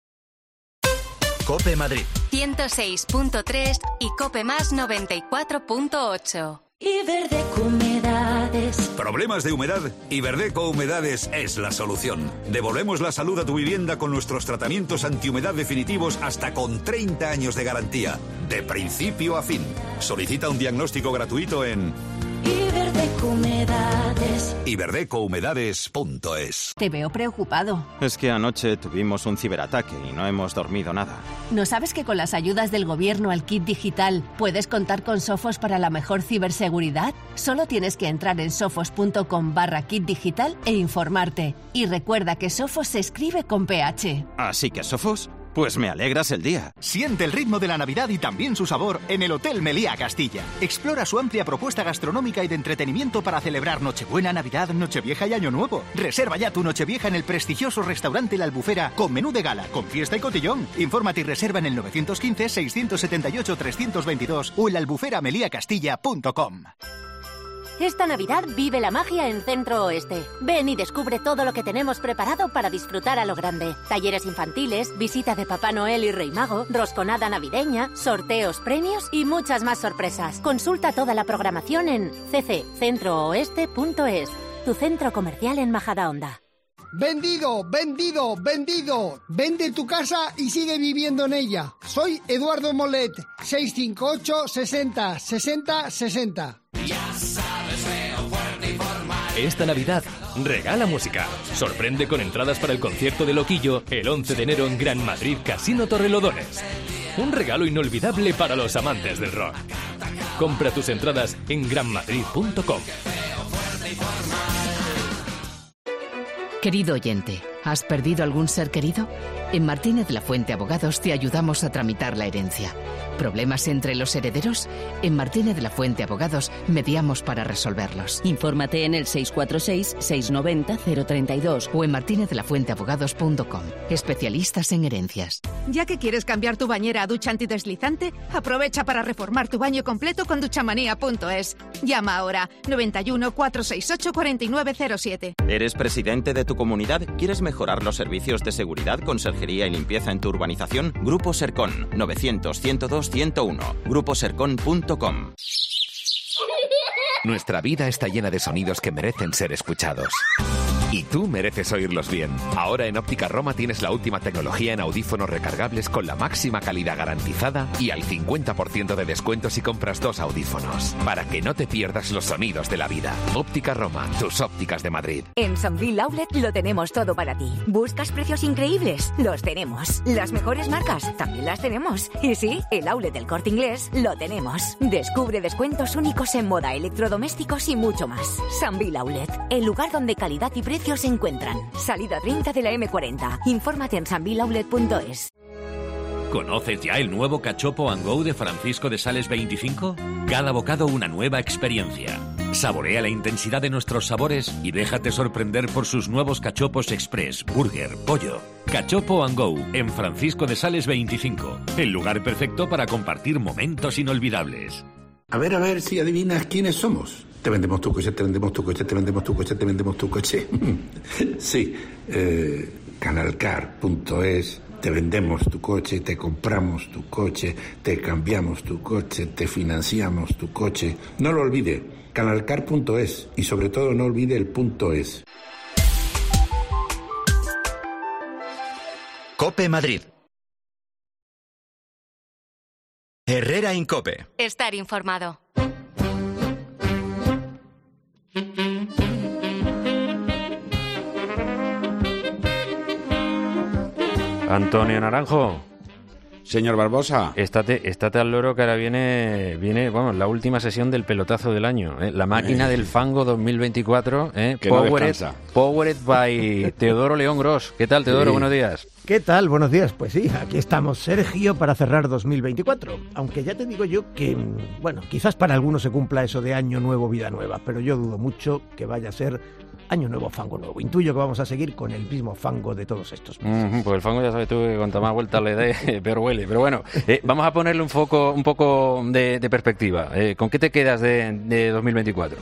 Cope Madrid ciento seis punto tres y Cope Más noventa y cuatro punto ocho. Iberdeco Humedades. ¿Problemas de humedad? Iberdeco Humedades es la solución. Devolvemos la salud a tu vivienda con nuestros tratamientos antihumedad definitivos hasta con treinta años de garantía, de principio a fin. Solicita un diagnóstico gratuito en Iberdeco Humedades. iberdeco humedades punto es. Te veo preocupado. Es que anoche tuvimos un ciberataque y no hemos dormido nada. ¿No sabes que con las ayudas del gobierno al kit digital puedes contar con Sofos para la mejor ciberseguridad? Solo tienes que entrar en sofos.com barra kit digital e informarte. Y recuerda que Sofos se escribe con P H. Así que Sofos, pues me alegras el día. Siente el ritmo de la Navidad y también su sabor en el Hotel Meliá Castilla. Explora su amplia propuesta gastronómica y de entretenimiento para celebrar Nochebuena, Navidad, Nochevieja y Año Nuevo. Reserva ya tu Nochevieja en el prestigioso restaurante La Albufera con menú de gala, con fiesta y cotillón. Infórmate y reserva en el nueve uno cinco, seis siete ocho, tres dos dos o en la albufera melia castilla punto com. Esta Navidad vive la magia en Centro Oeste. Ven y descubre todo lo que tenemos preparado para disfrutar a lo grande. Talleres infantiles, visita de Papá Noel y Rey Mago, rosconada navideña, sorteos, premios y muchas más sorpresas. Consulta toda la programación en c c centro oeste punto es, tu centro comercial en Majadahonda. Vendido, vendido, vendido. Vende tu casa y sigue viviendo en ella. Soy Eduardo Molet, seis cinco ocho, sesenta, sesenta, sesenta. Ya sabes, veo fuerte y formal. Esta Navidad, regala música. Sorprende con entradas para el concierto de Loquillo el once de enero en Gran Madrid Casino Torrelodones. Un regalo inolvidable para los amantes del rock. Compra tus entradas en gran madrid punto com. Querido oyente, ¿has perdido algún ser querido? En Martínez La Fuente Abogados te ayudamos a tramitar la herencia. ¿Problemas entre los herederos? En Martínez de la Fuente Abogados mediamos para resolverlos. Infórmate en el seis cuatro seis, seis nueve cero, cero tres dos o en martinez de la fuente abogados punto com. Especialistas en herencias. Ya que quieres cambiar tu bañera a ducha antideslizante, aprovecha para reformar tu baño completo con duchamanía punto es. Llama ahora noventa y uno, cuatrocientos sesenta y ocho, cuarenta y nueve cero siete. ¿Eres presidente de tu comunidad? ¿Quieres mejorar los servicios de seguridad, conserjería y limpieza en tu urbanización? Grupo Sercon, novecientos, ciento dos, ciento uno. grupo sercon punto com. Nuestra vida está llena de sonidos que merecen ser escuchados. Y tú mereces oírlos bien. Ahora en Óptica Roma tienes la última tecnología en audífonos recargables con la máxima calidad garantizada y al cincuenta por ciento de descuento si compras dos audífonos. Para que no te pierdas los sonidos de la vida. Óptica Roma, tus ópticas de Madrid. En Sambil Outlet lo tenemos todo para ti. ¿Buscas precios increíbles? Los tenemos. ¿Las mejores marcas? También las tenemos. Y sí, el outlet del Corte Inglés lo tenemos. Descubre descuentos únicos en moda, electrodomésticos y mucho más. Sambil Outlet, el lugar donde calidad y precio se encuentran. Salida treinta de la eme cuarenta. Infórmate en sambil outlet punto es. ¿Conoces ya el nuevo Cachopo and Go de Francisco de Sales veinticinco? Cada bocado una nueva experiencia. Saborea la intensidad de nuestros sabores y déjate sorprender por sus nuevos cachopos express, burger, pollo. Cachopo and Go en Francisco de Sales veinticinco. El lugar perfecto para compartir momentos inolvidables. A ver, a ver si adivinas quiénes somos. Te vendemos tu coche, te vendemos tu coche, te vendemos tu coche, te vendemos tu coche. Sí, eh, canalcar punto es, te vendemos tu coche, te compramos tu coche, te cambiamos tu coche, te financiamos tu coche. No lo olvide, canalcar punto es y sobre todo no olvide el punto es. COPE Madrid. Herrera Incope. Estar informado. Antonio Naranjo. Señor Barbosa. Estate, estate al loro que ahora viene, viene vamos, la última sesión del pelotazo del año. ¿eh? La máquina eh. del fango dos mil veinticuatro. ¿eh? Que Powered, no Powered by Teodoro León Gros. ¿Qué tal, Teodoro? Sí. Buenos días. ¿Qué tal? Buenos días. Pues sí, aquí estamos, Sergio, para cerrar dos mil veinticuatro. Aunque ya te digo yo que, bueno, quizás para algunos se cumpla eso de año nuevo, vida nueva, pero yo dudo mucho que vaya a ser año nuevo, fango nuevo. Intuyo que vamos a seguir con el mismo fango de todos estos meses. Mm-hmm, pues el fango ya sabes tú que cuanta más vueltas le dé, peor huele. Pero bueno, eh, vamos a ponerle un, foco, un poco de, de perspectiva. Eh, ¿Con qué te quedas de, de dos mil veinticuatro?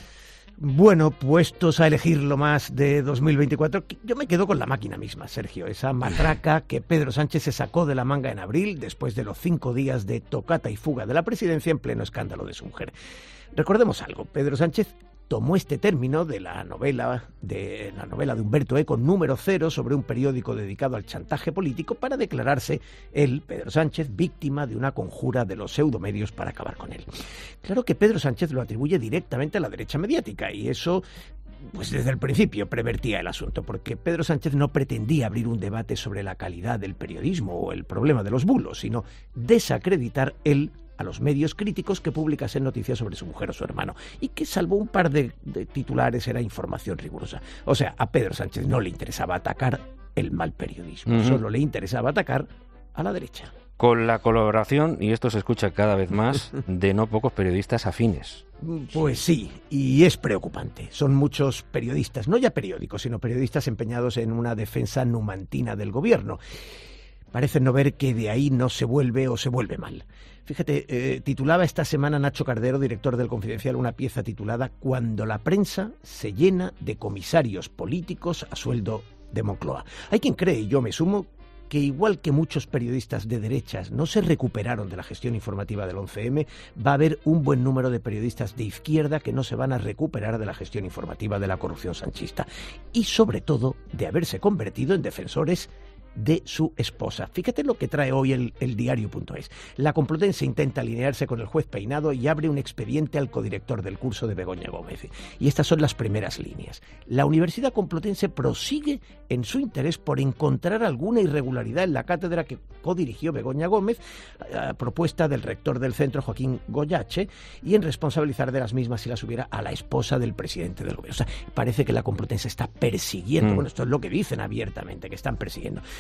Bueno, puestos a elegir lo más de dos mil veinticuatro, yo me quedo con la máquina misma, Sergio. Esa matraca que Pedro Sánchez se sacó de la manga en abril después de los cinco días de tocata y fuga de la presidencia en pleno escándalo de su mujer. Recordemos algo, Pedro Sánchez tomó este término de la novela de la novela de Humberto Eco número cero sobre un periódico dedicado al chantaje político para declararse él, Pedro Sánchez, víctima de una conjura de los pseudomedios para acabar con él. Claro que Pedro Sánchez lo atribuye directamente a la derecha mediática y eso, pues desde el principio prevertía el asunto, porque Pedro Sánchez no pretendía abrir un debate sobre la calidad del periodismo o el problema de los bulos, sino desacreditar él a los medios críticos que publicasen noticias sobre su mujer o su hermano, y que salvo un par de, de titulares era información rigurosa. O sea, a Pedro Sánchez no le interesaba atacar el mal periodismo, uh-huh. solo le interesaba atacar a la derecha. Con la colaboración, y esto se escucha cada vez más, de no pocos periodistas afines. Pues sí, y es preocupante. Son muchos periodistas, no ya periódicos, sino periodistas empeñados en una defensa numantina del gobierno. Parecen no ver que de ahí no se vuelve o se vuelve mal. Fíjate, eh, titulaba esta semana Nacho Cardero, director del Confidencial, una pieza titulada «Cuando la prensa se llena de comisarios políticos a sueldo de Moncloa». Hay quien cree, y yo me sumo, que igual que muchos periodistas de derechas no se recuperaron de la gestión informativa del once eme, va a haber un buen número de periodistas de izquierda que no se van a recuperar de la gestión informativa de la corrupción sanchista. Y sobre todo, de haberse convertido en defensores de su esposa. Fíjate lo que trae hoy el, el diario punto es. La Complutense intenta alinearse con el juez Peinado y abre un expediente al codirector del curso de Begoña Gómez. Y estas son las primeras líneas. La Universidad Complutense prosigue en su interés por encontrar alguna irregularidad en la cátedra que codirigió Begoña Gómez, a propuesta del rector del centro, Joaquín Goyache, y en responsabilizar de las mismas, si las hubiera, a la esposa del presidente del gobierno. O sea, parece que la Complutense está persiguiendo, mm. bueno, esto es lo que dicen abiertamente, que están persiguiendo.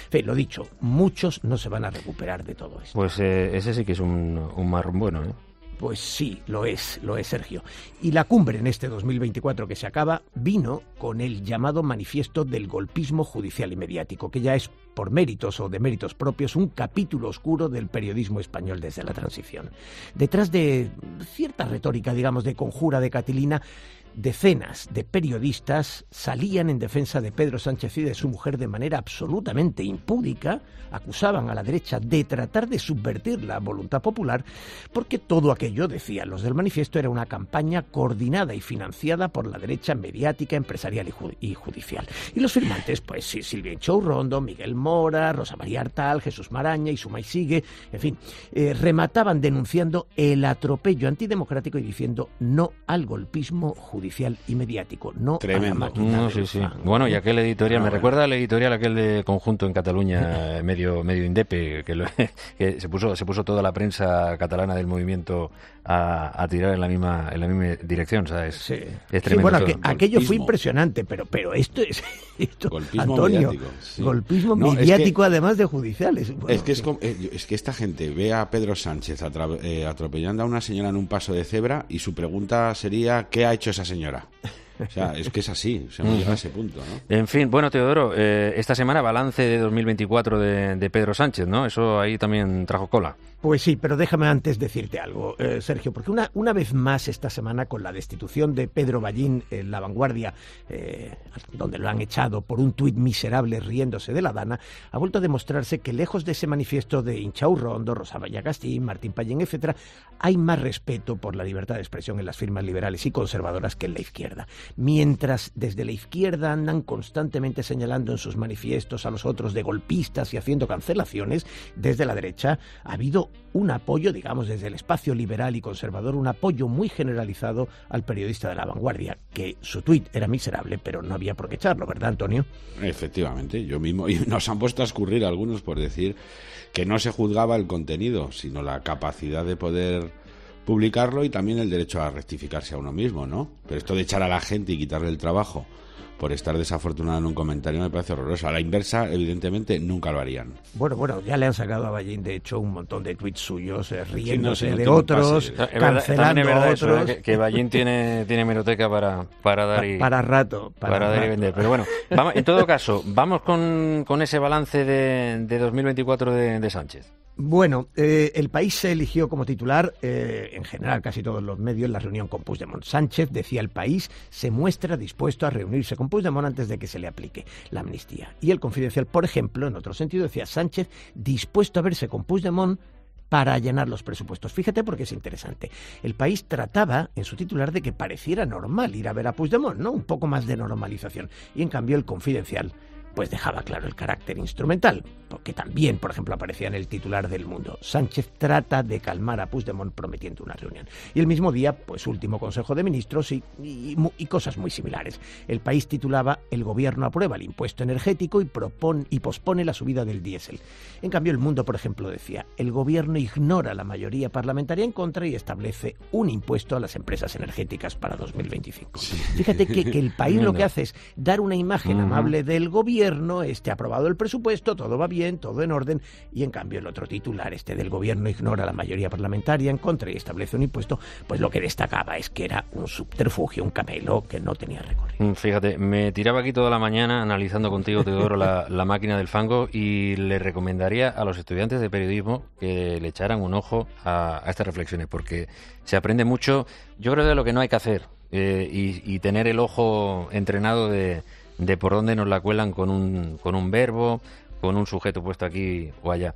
En fin, lo dicho, muchos no se van a recuperar de todo esto. Pues eh, ese sí que es un, un marrón bueno, ¿eh? Pues sí, lo es, lo es, Sergio. Y la cumbre en este dos mil veinticuatro que se acaba vino con el llamado manifiesto del golpismo judicial y mediático, que ya es, por méritos o de méritos propios, un capítulo oscuro del periodismo español desde la transición. Detrás de cierta retórica, digamos, de conjura de Catilina, decenas de periodistas salían en defensa de Pedro Sánchez y de su mujer de manera absolutamente impúdica, acusaban a la derecha de tratar de subvertir la voluntad popular, porque todo aquello, decían los del manifiesto, era una campaña coordinada y financiada por la derecha mediática, empresarial y, ju- y judicial. Y los firmantes, pues sí, Silvia Chourrondo, Miguel Mora, Rosa María Artal, Jesús Maraña y Suma y Sigue, en fin, eh, remataban denunciando el atropello antidemocrático y diciendo no al golpismo judicial. judicial y mediático, no Tremendo. a la máquina No, del sí, sí. fango. Bueno, y aquel editorial, Ah, me bueno. recuerda al editorial aquel de Conjunto en Cataluña, eh, medio medio indepe, que, lo- que se puso se puso toda la prensa catalana del movimiento a, a tirar en la misma en la misma dirección, ¿sabes? Sí. Es Sí, tremendo bueno, todo. que, aquello fue Golpismo. impresionante, pero pero esto es esto, Golpismo Antonio, mediático, sí. golpismo No, es mediático que- además de judiciales. Bueno, Es que es, sí. como- eh, es que esta gente ve a Pedro Sánchez atra- eh, atropellando a una señora en un paso de cebra y su pregunta sería ¿qué ha hecho esa señora? O sea, es que es así, se hemos llegado a ese punto, ¿no? En fin, bueno, Teodoro, eh, esta semana balance de dos mil veinticuatro de, de Pedro Sánchez, ¿no? Eso ahí también trajo cola. Pues sí, pero déjame antes decirte algo, eh, Sergio, porque una, una vez más esta semana, con la destitución de Pedro Ballín en La Vanguardia, eh, donde lo han echado por un tuit miserable riéndose de la Dana, ha vuelto a demostrarse que lejos de ese manifiesto de Inchaurrondo, Rosa María Castín, Martín Pallín, etcétera, hay más respeto por la libertad de expresión en las firmas liberales y conservadoras que en la izquierda. Mientras desde la izquierda andan constantemente señalando en sus manifiestos a los otros de golpistas y haciendo cancelaciones, desde la derecha ha habido un apoyo, digamos, desde el espacio liberal y conservador, un apoyo muy generalizado al periodista de La Vanguardia, que su tuit era miserable, pero no había por qué echarlo, ¿verdad, Antonio? Efectivamente, yo mismo, y nos han puesto a escurrir algunos por decir que no se juzgaba el contenido, sino la capacidad de poder publicarlo y también el derecho a rectificarse a uno mismo, ¿no? Pero esto de echar a la gente y quitarle el trabajo por estar desafortunado en un comentario me parece horroroso. A la inversa, evidentemente, nunca lo harían. Bueno, bueno, ya le han sacado a Ballín, de hecho, un montón de tuits suyos, eh, riéndose Sí, no, sí, no de tengo otros, pase. Es verdad, cancelando también es verdad a eso, otros. ¿eh? que, que Ballín tiene, tiene hemeroteca para, para dar y... para rato, para, para dar y rato. vender. Pero bueno, vamos, en todo caso, vamos con, con ese balance de, de dos mil veinticuatro de, de Sánchez. Bueno, eh, el país se eligió como titular, eh, en general casi todos los medios, la reunión con Puigdemont. Sánchez, decía el país, se muestra dispuesto a reunirse con Puigdemont antes de que se le aplique la amnistía. Y el Confidencial, por ejemplo, en otro sentido, decía Sánchez dispuesto a verse con Puigdemont para allanar los presupuestos. Fíjate porque es interesante. El país trataba, en su titular, de que pareciera normal ir a ver a Puigdemont, ¿no? Un poco más de normalización. Y en cambio el Confidencial pues dejaba claro el carácter instrumental, porque también, por ejemplo, aparecía en el titular del Mundo. Sánchez trata de calmar a Puigdemont prometiendo una reunión. Y el mismo día, pues último Consejo de Ministros y, y, y cosas muy similares. El país titulaba El gobierno aprueba el impuesto energético y, propone, y pospone la subida del diésel. En cambio, el Mundo, por ejemplo, decía el gobierno ignora la mayoría parlamentaria en contra y establece un impuesto a las empresas energéticas para dos mil veinticinco. Sí. Fíjate que, que el país lo que hace es dar una imagen uh-huh. amable del gobierno, este aprobado el presupuesto, todo va bien, todo en orden, y en cambio el otro titular, este del gobierno ignora la mayoría parlamentaria en contra y establece un impuesto, pues lo que destacaba es que era un subterfugio, un camelo que no tenía recorrido. Fíjate, me tiraba aquí toda la mañana analizando contigo, Teodoro, la, la máquina del fango, y le recomendaría a los estudiantes de periodismo que le echaran un ojo a, a estas reflexiones, porque se aprende mucho, yo creo, de lo que no hay que hacer, eh, y, y tener el ojo entrenado de de por dónde nos la cuelan con un con un verbo, con un sujeto puesto aquí o allá.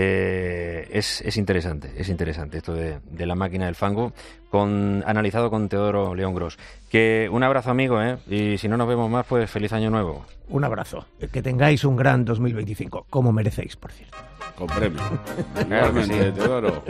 Eh, es, es interesante, es interesante esto de, de la máquina del fango, con, analizado con Teodoro León Gros. Que un abrazo, amigo, ¿eh? Y si no nos vemos más, pues feliz año nuevo. Un abrazo. Que tengáis un gran dos mil veinticinco, como merecéis, por cierto. Con premio. Claro que sí. Teodoro.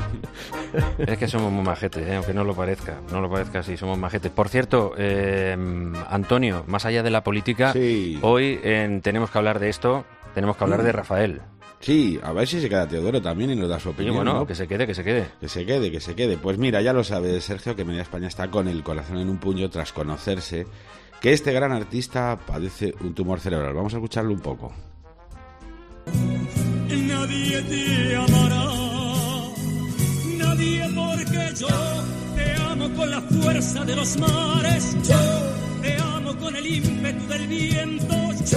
Es que somos muy majetes, ¿eh? Aunque no lo parezca, no lo parezca así, somos majetes. Por cierto, eh, Antonio, más allá de la política, sí. hoy eh, tenemos que hablar de esto, tenemos que hablar mm. de Rafael. Sí, a ver si se queda Teodoro también y nos da su opinión. Sí, bueno, ¿no? que se quede, que se quede. Que se quede, que se quede. Pues mira, ya lo sabes, Sergio, que Media España está con el corazón en un puño tras conocerse que este gran artista padece un tumor cerebral. Vamos a escucharlo un poco. nadie te amará, nadie, porque yo te amo con la fuerza de los mares, yo te amo con el ímpetu del viento,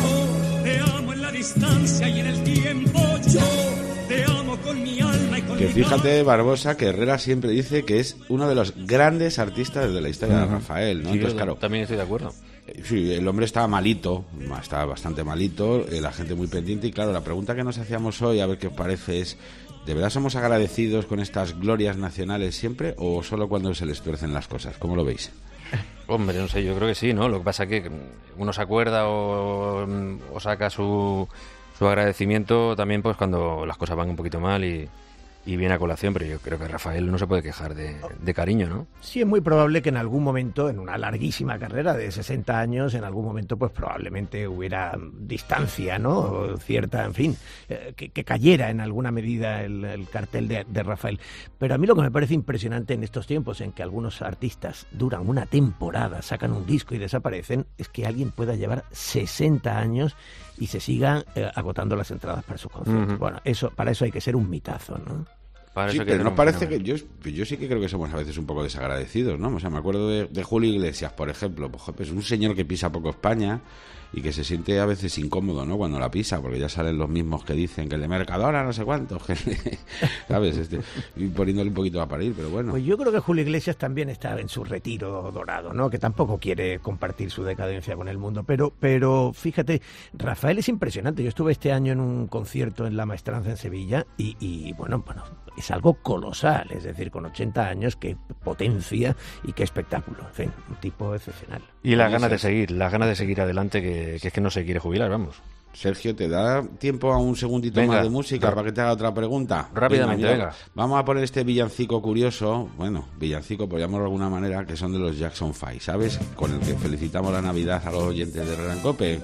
yo te amo en la distancia y en el tiempo, yo te amo con mi alma y con Que mi fíjate, Barbosa, que Herrera siempre dice que es uno de los grandes artistas de la historia de Rafael, ¿no? Sí, Entonces, yo claro, también estoy de acuerdo. sí, el hombre estaba malito, estaba bastante malito, eh, la gente muy pendiente, y claro, la pregunta que nos hacíamos hoy, a ver qué os parece, es: ¿de verdad somos agradecidos con estas glorias nacionales siempre, o solo cuando se les tuercen las cosas? ¿Cómo lo veis? Hombre, no sé, yo creo que sí, ¿no? Lo que pasa es que uno se acuerda o, o saca su, su agradecimiento también pues cuando las cosas van un poquito mal y, y viene a colación, pero yo creo que Rafael no se puede quejar de, de cariño, ¿no? Sí, es muy probable que en algún momento, en una larguísima carrera de sesenta años, en algún momento pues probablemente hubiera distancia, ¿no? O cierta, en fin, eh, que, que cayera en alguna medida el, el cartel de, de Rafael. Pero a mí lo que me parece impresionante en estos tiempos en que algunos artistas duran una temporada, sacan un disco y desaparecen, es que alguien pueda llevar sesenta años y se sigan eh, agotando las entradas para sus conciertos. Uh-huh. Bueno, eso, para eso hay que ser un mitazo, ¿no? Para sí, pero no parece que yo, yo sí que creo que somos a veces un poco desagradecidos, ¿no? O sea, me acuerdo de, de Julio Iglesias, por ejemplo, pues un señor que pisa poco España y que se siente a veces incómodo, ¿no? Cuando la pisa, porque ya salen los mismos que dicen que el de Mercadona, no sé cuántos, que, ¿sabes? Este, y poniéndole un poquito a parir, pero bueno. Pues yo creo que Julio Iglesias también está en su retiro dorado, ¿no? Que tampoco quiere compartir su decadencia con el mundo, pero, pero fíjate, Rafael es impresionante. Yo estuve este año en un concierto en La Maestranza en Sevilla y, y bueno, bueno, es algo colosal, es decir, con ochenta años, qué potencia y qué espectáculo, en fin, un tipo excepcional. Y las ganas de seguir, las ganas de seguir adelante, que, que es que no se quiere jubilar, vamos. Sergio, ¿te da tiempo a un segundito venga, más de música para que te haga otra pregunta? Rápidamente, venga, venga. Vamos a poner este villancico curioso, bueno, villancico, por llamarlo de alguna manera, que son de los Jackson Five, ¿sabes? Con el que felicitamos la Navidad a los oyentes de Herrera en Cope.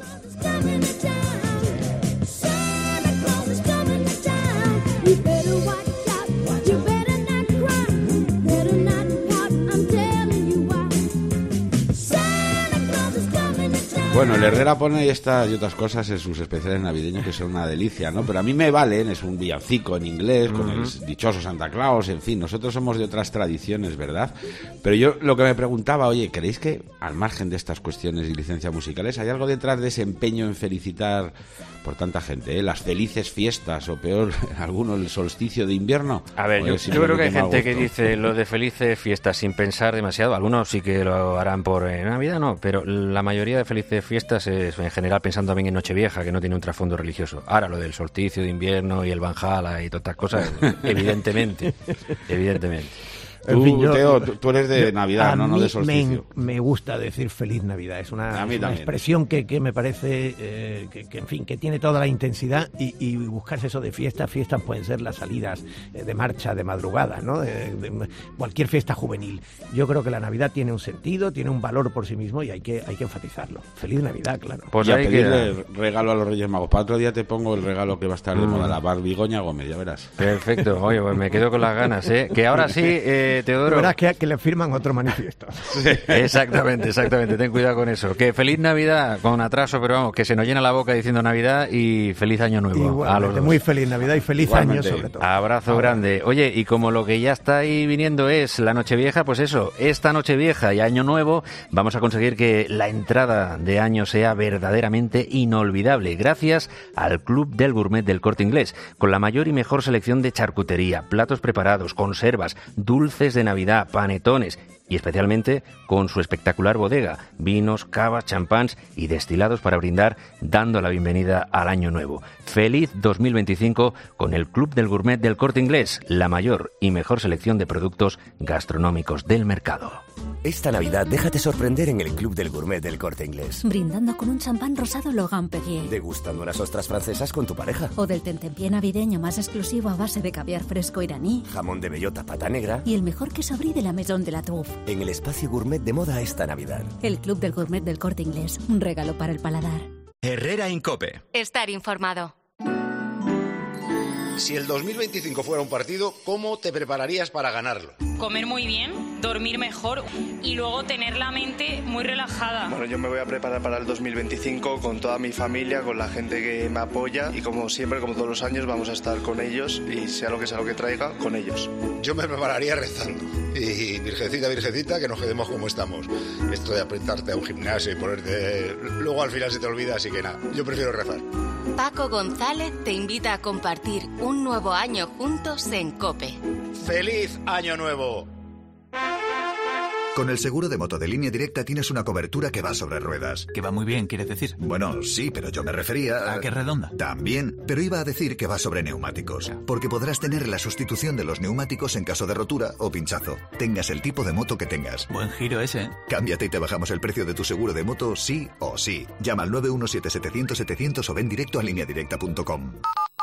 Bueno, el Herrera pone estas y otras cosas en sus especiales navideños que son una delicia, ¿no? Pero a mí me valen, es un villancico en inglés, con uh-huh. el dichoso Santa Claus, en fin, nosotros somos de otras tradiciones, ¿verdad? Pero yo lo que me preguntaba, oye, ¿creéis que al margen de estas cuestiones y licencias musicales hay algo detrás de ese empeño en felicitar por tanta gente, ¿eh? Las felices fiestas, o peor, alguno el solsticio de invierno? A ver, yo, yo creo que hay gente que dice lo de felices fiestas sin pensar demasiado, algunos sí que lo harán por eh, Navidad, no, pero la mayoría de felices fiestas es en general pensando también en Nochevieja, que no tiene un trasfondo religioso. Ahora lo del solsticio de invierno y el Valhalla y todas estas cosas, evidentemente, evidentemente. Tú, fin, yo, Teo, tú, tú eres de Navidad, no, no de solsticio. Me, me gusta decir feliz Navidad. Es una, es una expresión que, que me parece eh, que, que, en fin, que tiene toda la intensidad y, y buscarse eso de fiesta. Fiestas pueden ser las salidas eh, de marcha de madrugada, ¿no? De, de cualquier fiesta juvenil. Yo creo que la Navidad tiene un sentido, tiene un valor por sí mismo y hay que, hay que enfatizarlo. Feliz Navidad, claro. Pues ya pedirle que... regalo a los Reyes Magos. Para otro día te pongo el regalo que va a estar de moda, mm. la Barbigoña Gómez, ya verás. Perfecto. Oye, pues me quedo con las ganas, ¿eh? Que ahora sí... Eh, Teodoro. Verás que, que le firman otro manifiesto. Sí. Exactamente, exactamente. Ten cuidado con eso. Que feliz Navidad con atraso, pero vamos, que se nos llena la boca diciendo Navidad y feliz Año Nuevo. Igualmente, a los muy feliz Navidad y feliz Igualmente. Año sobre todo. Abrazo Ahora. grande. Oye, y como lo que ya está ahí viniendo es la Nochevieja, pues eso, esta Nochevieja y Año Nuevo vamos a conseguir que la entrada de año sea verdaderamente inolvidable, gracias al Club del Gourmet del Corte Inglés, con la mayor y mejor selección de charcutería, platos preparados, conservas, dulces de Navidad, panetones y especialmente con su espectacular bodega, vinos, cavas, champáns y destilados para brindar, dando la bienvenida al Año Nuevo. Feliz dos mil veinticinco con el Club del Gourmet del Corte Inglés, la mayor y mejor selección de productos gastronómicos del mercado. Esta Navidad déjate sorprender en el Club del Gourmet del Corte Inglés. Brindando con un champán rosado Logan Perrier. Degustando unas ostras francesas con tu pareja. O del tentempié navideño más exclusivo a base de caviar fresco iraní. Jamón de bellota pata negra. Y el mejor queso brie de la Maison de la Touffe. En el espacio gourmet de moda esta Navidad. El Club del Gourmet del Corte Inglés. Un regalo para el paladar. Herrera en Cope. Estar informado. Si el dos mil veinticinco fuera un partido, ¿cómo te prepararías para ganarlo? comer muy bien, dormir mejor y luego tener la mente muy relajada. Bueno, yo me voy a preparar para el dos mil veinticinco con toda mi familia, con la gente que me apoya y como siempre, como todos los años, vamos a estar con ellos y sea lo que sea lo que traiga, con ellos. Yo me prepararía rezando y virgencita, virgencita, que nos quedemos como estamos. Esto de apretarte a un gimnasio y ponerte... Luego al final se te olvida, así que nada, yo prefiero rezar. Paco González te invita a compartir un nuevo año juntos en COPE. ¡Feliz Año Nuevo! Con el seguro de moto de Línea Directa tienes una cobertura que va sobre ruedas. Que va muy bien, ¿quieres decir? Bueno, sí, pero yo me refería a... ¿A qué redonda? También, pero iba a decir que va sobre neumáticos. Porque podrás tener la sustitución de los neumáticos en caso de rotura o pinchazo. Tengas el tipo de moto que tengas. Buen giro ese, ¿eh? Cámbiate y te bajamos el precio de tu seguro de moto sí o sí. Llama al nueve uno siete setecientos setecientos o ven directo a línea directa punto com.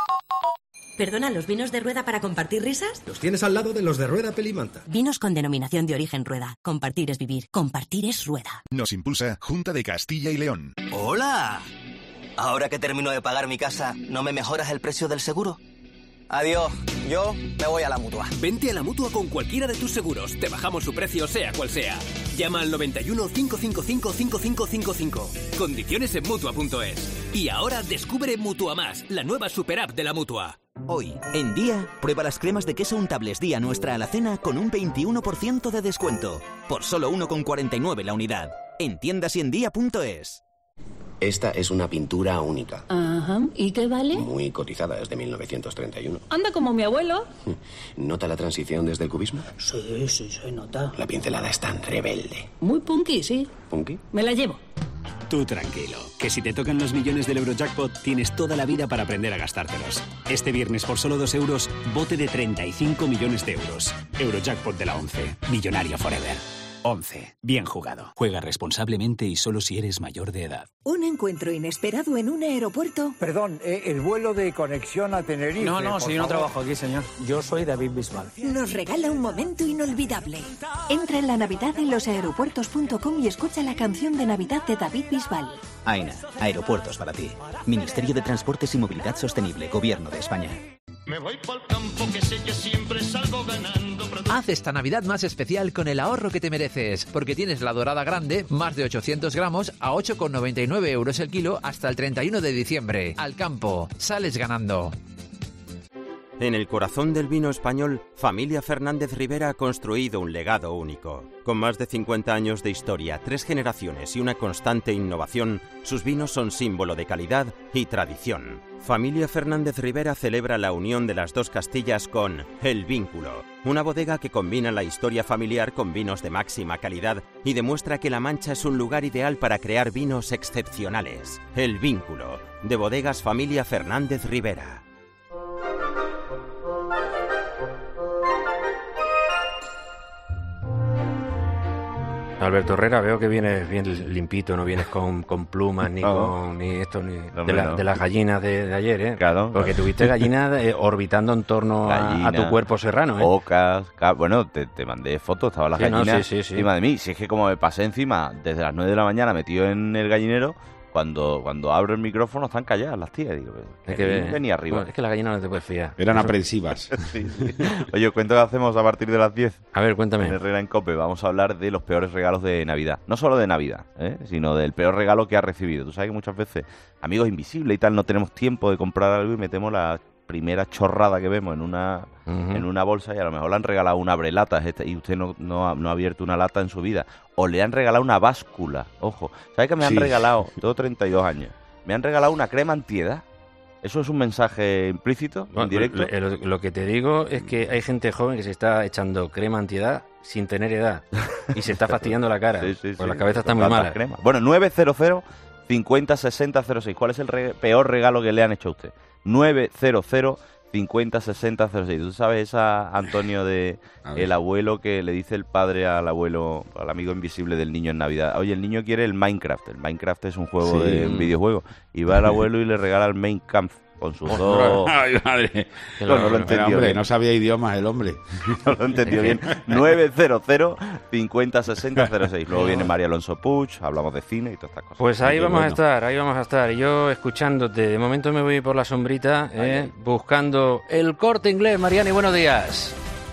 Perdona, ¿los vinos de Rueda para compartir risas? Los tienes al lado de los de Rueda Pelimanta. Vinos con denominación de origen Rueda. Compartir es vivir. Compartir es Rueda. Nos impulsa Junta de Castilla y León. ¡Hola! Ahora que termino de pagar mi casa, ¿no me mejoras el precio del seguro? Adiós, yo me voy a la Mutua. Vente a la Mutua con cualquiera de tus seguros. Te bajamos su precio sea cual sea. Llama al noventa y uno, cinco cinco cinco, cinco cinco cinco cinco. Condiciones en Mutua punto es. Y ahora descubre Mutua Más, la nueva super app de la Mutua. Hoy, en Día, prueba las cremas de queso untables Día Nuestra Alacena con un veintiuno por ciento de descuento. Por solo uno con cuarenta y nueve la unidad. En tiendas y en día punto es. Esta es una pintura única. Ajá. ¿Y qué vale? Muy cotizada, es de mil novecientos treinta y uno. Anda como mi abuelo. ¿Nota la transición desde el cubismo? Sí, sí, se nota. La pincelada es tan rebelde. Muy punky, sí. ¿Punky? Me la llevo. Tú tranquilo, que si te tocan los millones del Eurojackpot, tienes toda la vida para aprender a gastártelos. Este viernes, por solo dos euros, bote de treinta y cinco millones de euros. Eurojackpot de la once. Millonario forever. once. Bien jugado. Juega responsablemente y solo si eres mayor de edad. ¿Un encuentro inesperado en un aeropuerto? Perdón, eh, el vuelo de conexión a Tenerife. No, no, si yo no trabajo aquí, señor. Yo soy David Bisbal. Nos regala un momento inolvidable. Entra en la Navidad en los aeropuertos punto com y escucha la canción de Navidad de David Bisbal. AENA, aeropuertos para ti. Ministerio de Transportes y Movilidad Sostenible, Gobierno de España. Me voy pa'l campo que sé que siempre salgo ganando. Haz esta Navidad más especial con el ahorro que te mereces, porque tienes la dorada grande, más de ochocientos gramos, a ocho con noventa y nueve euros el kilo hasta el treinta y uno de diciembre. Al campo, sales ganando. En el corazón del vino español, Familia Fernández Rivera ha construido un legado único. Con más de cincuenta años de historia, tres generaciones y una constante innovación, sus vinos son símbolo de calidad y tradición. Familia Fernández Rivera celebra la unión de las dos Castillas con El Vínculo, una bodega que combina la historia familiar con vinos de máxima calidad y demuestra que La Mancha es un lugar ideal para crear vinos excepcionales. El Vínculo, de Bodegas Familia Fernández Rivera. Alberto Herrera, veo que vienes bien limpito, no vienes con, con plumas ni no, con ni esto ni no, de, la, no. de las gallinas de, de ayer, ¿eh? Claro. Porque tuviste gallinas eh, orbitando en torno a, a tu cuerpo serrano, ¿eh? Ocas, bueno, te, te mandé fotos, estaban las sí, gallinas no, sí, sí, sí. encima de mí. Si es que como me pasé encima desde las nueve de la mañana metido en el gallinero, Cuando, cuando abro el micrófono están calladas las tías. Digo, es que venía arriba. Bueno, es que la gallina no te puedes fiar. Eran aprensivas. sí, sí. Oye, cuento que hacemos a partir de las diez. A ver, cuéntame. En Herrera en COPE vamos a hablar de los peores regalos de Navidad. No solo de Navidad, ¿eh? sino del peor regalo que has recibido. Tú sabes que muchas veces, amigos invisibles y tal, no tenemos tiempo de comprar algo y metemos la primera chorrada que vemos en una uh-huh. en una bolsa y a lo mejor le han regalado una abrelata y usted no, no, ha, no ha abierto una lata en su vida. O le han regalado una báscula. Ojo, ¿sabes que me han sí. regalado? Tengo treinta y dos años. Me han regalado una crema antiedad. ¿Eso es un mensaje implícito, bueno, en directo? Lo, lo, lo que te digo es que hay gente joven que se está echando crema antiedad sin tener edad y se está fastidiando la cara. sí, sí, pues sí. La cabeza está muy mala. Crema. Bueno, nueve cero cero, cincuenta, sesenta, cero seis. ¿Cuál es el re- peor regalo que le han hecho a usted? nueve cero cero, cincuenta, sesenta, cero seis. ¿Tú sabes esa, Antonio, de el abuelo que le dice el padre al abuelo, al amigo invisible del niño en Navidad? Oye, el niño quiere el Minecraft. El Minecraft es un juego sí. de un videojuego. Y va el abuelo y le regala el Main Camp con sus oh, dos... ¡Ay, madre! No, no, no lo entendió hombre, bien. No sabía idiomas el hombre. No lo entendió bien. nueve cero cero, cincuenta, sesenta, cero seis. Luego viene María Alonso Puig, hablamos de cine y todas estas cosas. Pues ahí Qué vamos bueno. a estar, ahí vamos a estar. Yo escuchándote. De momento me voy por la sombrita, eh, buscando el Corte Inglés. Mariani, buenos días.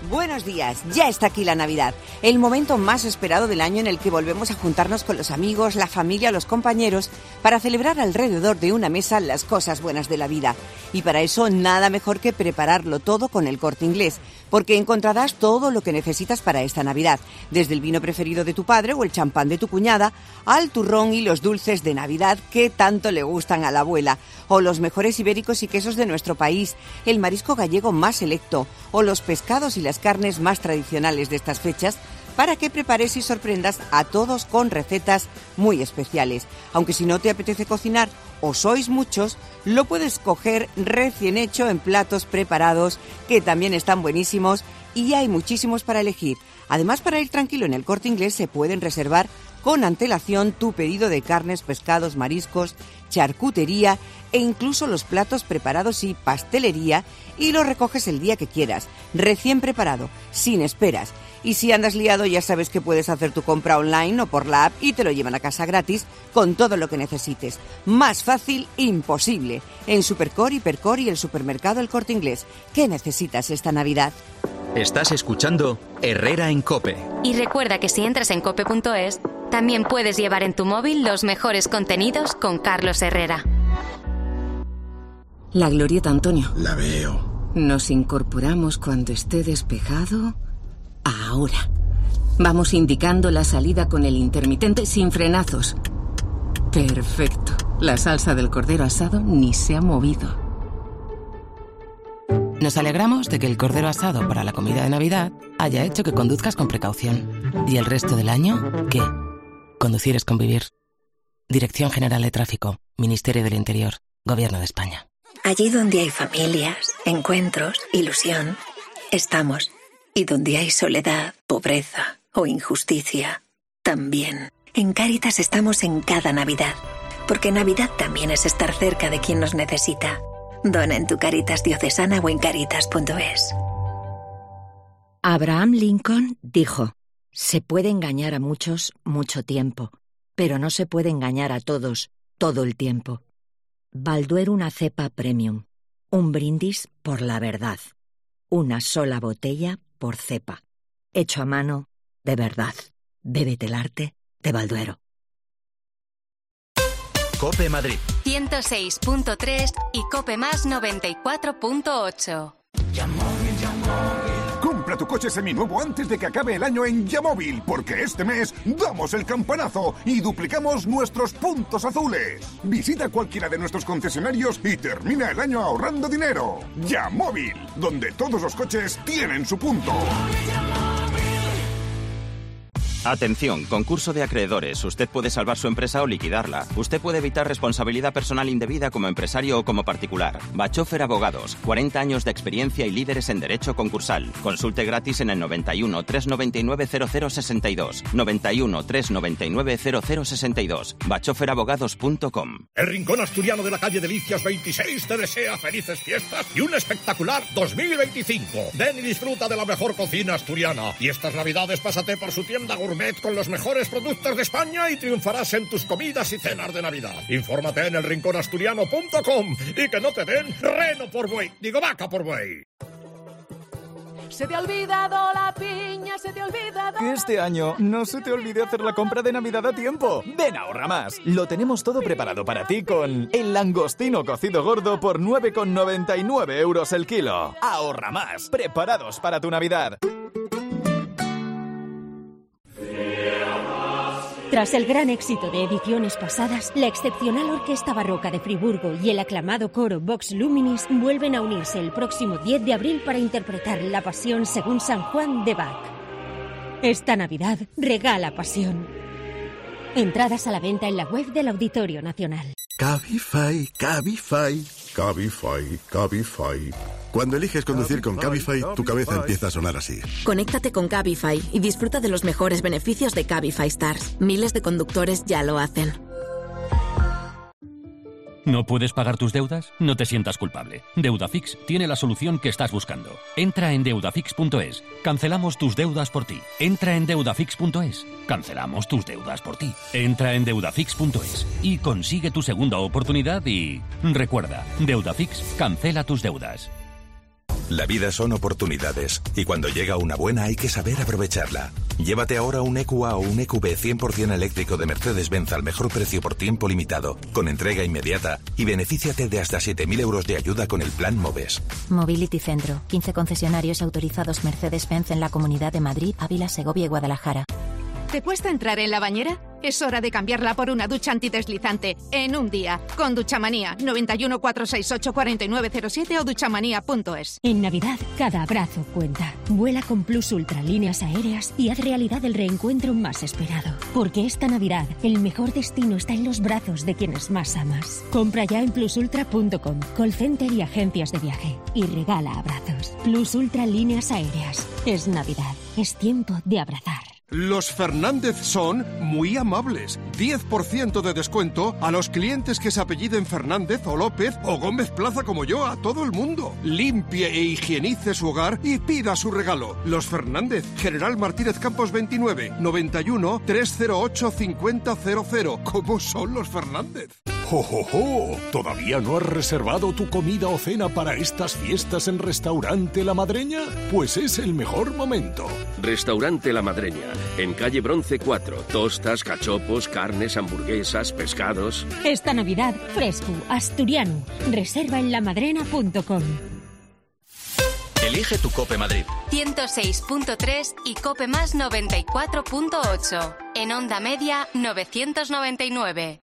Buenos días, ya está aquí la Navidad, el momento más esperado del año en el que volvemos a juntarnos con los amigos, la familia, los compañeros, para celebrar alrededor de una mesa las cosas buenas de la vida. Y para eso nada mejor que prepararlo todo con El Corte Inglés, porque encontrarás todo lo que necesitas para esta Navidad, desde el vino preferido de tu padre o el champán de tu cuñada, al turrón y los dulces de Navidad que tanto le gustan a la abuela, o los mejores ibéricos y quesos de nuestro país, el marisco gallego más selecto, o los pescados y las carnes más tradicionales de estas fechas, para que prepares y sorprendas a todos con recetas muy especiales. Aunque si no te apetece cocinar o sois muchos, lo puedes coger recién hecho en platos preparados, que también están buenísimos, y hay muchísimos para elegir. Además, para ir tranquilo en El Corte Inglés se pueden reservar con antelación tu pedido de carnes, pescados, mariscos, charcutería e incluso los platos preparados y pastelería, y lo recoges el día que quieras, recién preparado, sin esperas. Y si andas liado, ya sabes que puedes hacer tu compra online o por la app y te lo llevan a casa gratis con todo lo que necesites. Más fácil, imposible. En Supercor, Hipercor y el supermercado El Corte Inglés. ¿Qué necesitas esta Navidad? Estás escuchando Herrera en COPE. Y recuerda que si entras en cope punto es, también puedes llevar en tu móvil los mejores contenidos con Carlos Herrera. La glorieta, Antonio. La veo. Nos incorporamos cuando esté despejado. Ahora. Vamos indicando la salida con el intermitente sin frenazos. Perfecto. La salsa del cordero asado ni se ha movido. Nos alegramos de que el cordero asado para la comida de Navidad haya hecho que conduzcas con precaución. ¿Y el resto del año qué? Conducir es convivir. Dirección General de Tráfico, Ministerio del Interior, Gobierno de España. Allí donde hay familias, encuentros, ilusión, estamos. Y donde hay soledad, pobreza o injusticia, también. En Cáritas estamos en cada Navidad, porque Navidad también es estar cerca de quien nos necesita. Dona en tu Cáritas diocesana o en cáritas punto es. Abraham Lincoln dijo: se puede engañar a muchos mucho tiempo, pero no se puede engañar a todos todo el tiempo. Balduero una cepa premium, un brindis por la verdad, una sola botella por cepa, hecho a mano de verdad. Bébete el arte de Balduero. COPE Madrid ciento seis punto tres y COPE Más noventa y cuatro punto ocho. Compra tu coche seminuevo antes de que acabe el año en Yamóvil, porque este mes damos el campanazo y duplicamos nuestros puntos azules. Visita cualquiera de nuestros concesionarios y termina el año ahorrando dinero. Yamóvil, donde todos los coches tienen su punto. Atención, concurso de acreedores. Usted puede salvar su empresa o liquidarla. Usted puede evitar responsabilidad personal indebida como empresario o como particular. Bachofer Abogados, cuarenta años de experiencia y líderes en derecho concursal. Consulte gratis en el noventa y uno, trescientos noventa y nueve, cero cero sesenta y dos. noventa y uno, trescientos noventa y nueve, cero cero sesenta y dos. bachofer abogados punto com. El Rincón Asturiano de la calle Delicias veintiséis te desea felices fiestas y un espectacular dos mil veinticinco. Ven y disfruta de la mejor cocina asturiana. Y estas Navidades pásate por su tienda gourmet con los mejores productos de España y triunfarás en tus comidas y cenas de Navidad. Infórmate en el rincón asturiano punto com y que no te den reno por buey, digo vaca por buey. Se te ha olvidado la piña, se te ha olvidado... Que este año no se te olvide hacer la compra de Navidad a tiempo. Ven a Ahorra Más. Lo tenemos todo preparado para ti con el langostino cocido gordo por nueve con noventa y nueve euros el kilo. Ahorra Más. Preparados para tu Navidad. Tras el gran éxito de ediciones pasadas, la excepcional Orquesta Barroca de Friburgo y el aclamado coro Vox Luminis vuelven a unirse el próximo diez de abril para interpretar la Pasión según San Juan de Bach. Esta Navidad regala pasión. Entradas a la venta en la web del Auditorio Nacional. Cabify, Cabify, Cabify, Cabify. Cuando eliges conducir con Cabify, tu cabeza empieza a sonar así. Conéctate con Cabify y disfruta de los mejores beneficios de Cabify Stars. Miles de conductores ya lo hacen. ¿No puedes pagar tus deudas? No te sientas culpable. Deudafix tiene la solución que estás buscando. Entra en deudafix punto es. Cancelamos tus deudas por ti. Entra en deudafix punto es. Cancelamos tus deudas por ti. Entra en deudafix punto es y consigue tu segunda oportunidad y... Recuerda, Deudafix cancela tus deudas. La vida son oportunidades y cuando llega una buena hay que saber aprovecharla. Llévate ahora un E Q A o un E Q B cien por ciento eléctrico de Mercedes-Benz al mejor precio por tiempo limitado, con entrega inmediata y benefíciate de hasta siete mil euros de ayuda con el Plan MOVES. Mobility Centro, quince concesionarios autorizados Mercedes-Benz en la Comunidad de Madrid, Ávila, Segovia y Guadalajara. ¿Te cuesta entrar en la bañera? Es hora de cambiarla por una ducha antideslizante en un día. Con Duchamanía, noventa y uno, cuatrocientos sesenta y ocho, cuarenta y nueve cero siete o duchamanía punto es. En Navidad, cada abrazo cuenta. Vuela con Plus Ultra Líneas Aéreas y haz realidad el reencuentro más esperado. Porque esta Navidad, el mejor destino está en los brazos de quienes más amas. Compra ya en plus ultra punto com, call center y agencias de viaje. Y regala abrazos. Plus Ultra Líneas Aéreas. Es Navidad. Es tiempo de abrazar. Los Fernández son muy amables. diez por ciento de descuento a los clientes que se apelliden Fernández o López o Gómez Plaza como yo, a todo el mundo. Limpie e higienice su hogar y pida su regalo. Los Fernández, General Martínez Campos veintinueve, noventa y uno, trescientos ocho, cincuenta cero cero. ¿Cómo son los Fernández? ¡Jo, jo, jo! ¿Todavía no has reservado tu comida o cena para estas fiestas en Restaurante La Madreña? Pues es el mejor momento. Restaurante La Madreña, en calle Bronce cuatro. Tostas, cachopos, carnes, hamburguesas, pescados. Esta Navidad, fresco, asturiano. Reserva en lamadrena punto com. Elige tu Cope Madrid. ciento seis punto tres y Cope Más noventa y cuatro punto ocho. En onda media, novecientos noventa y nueve.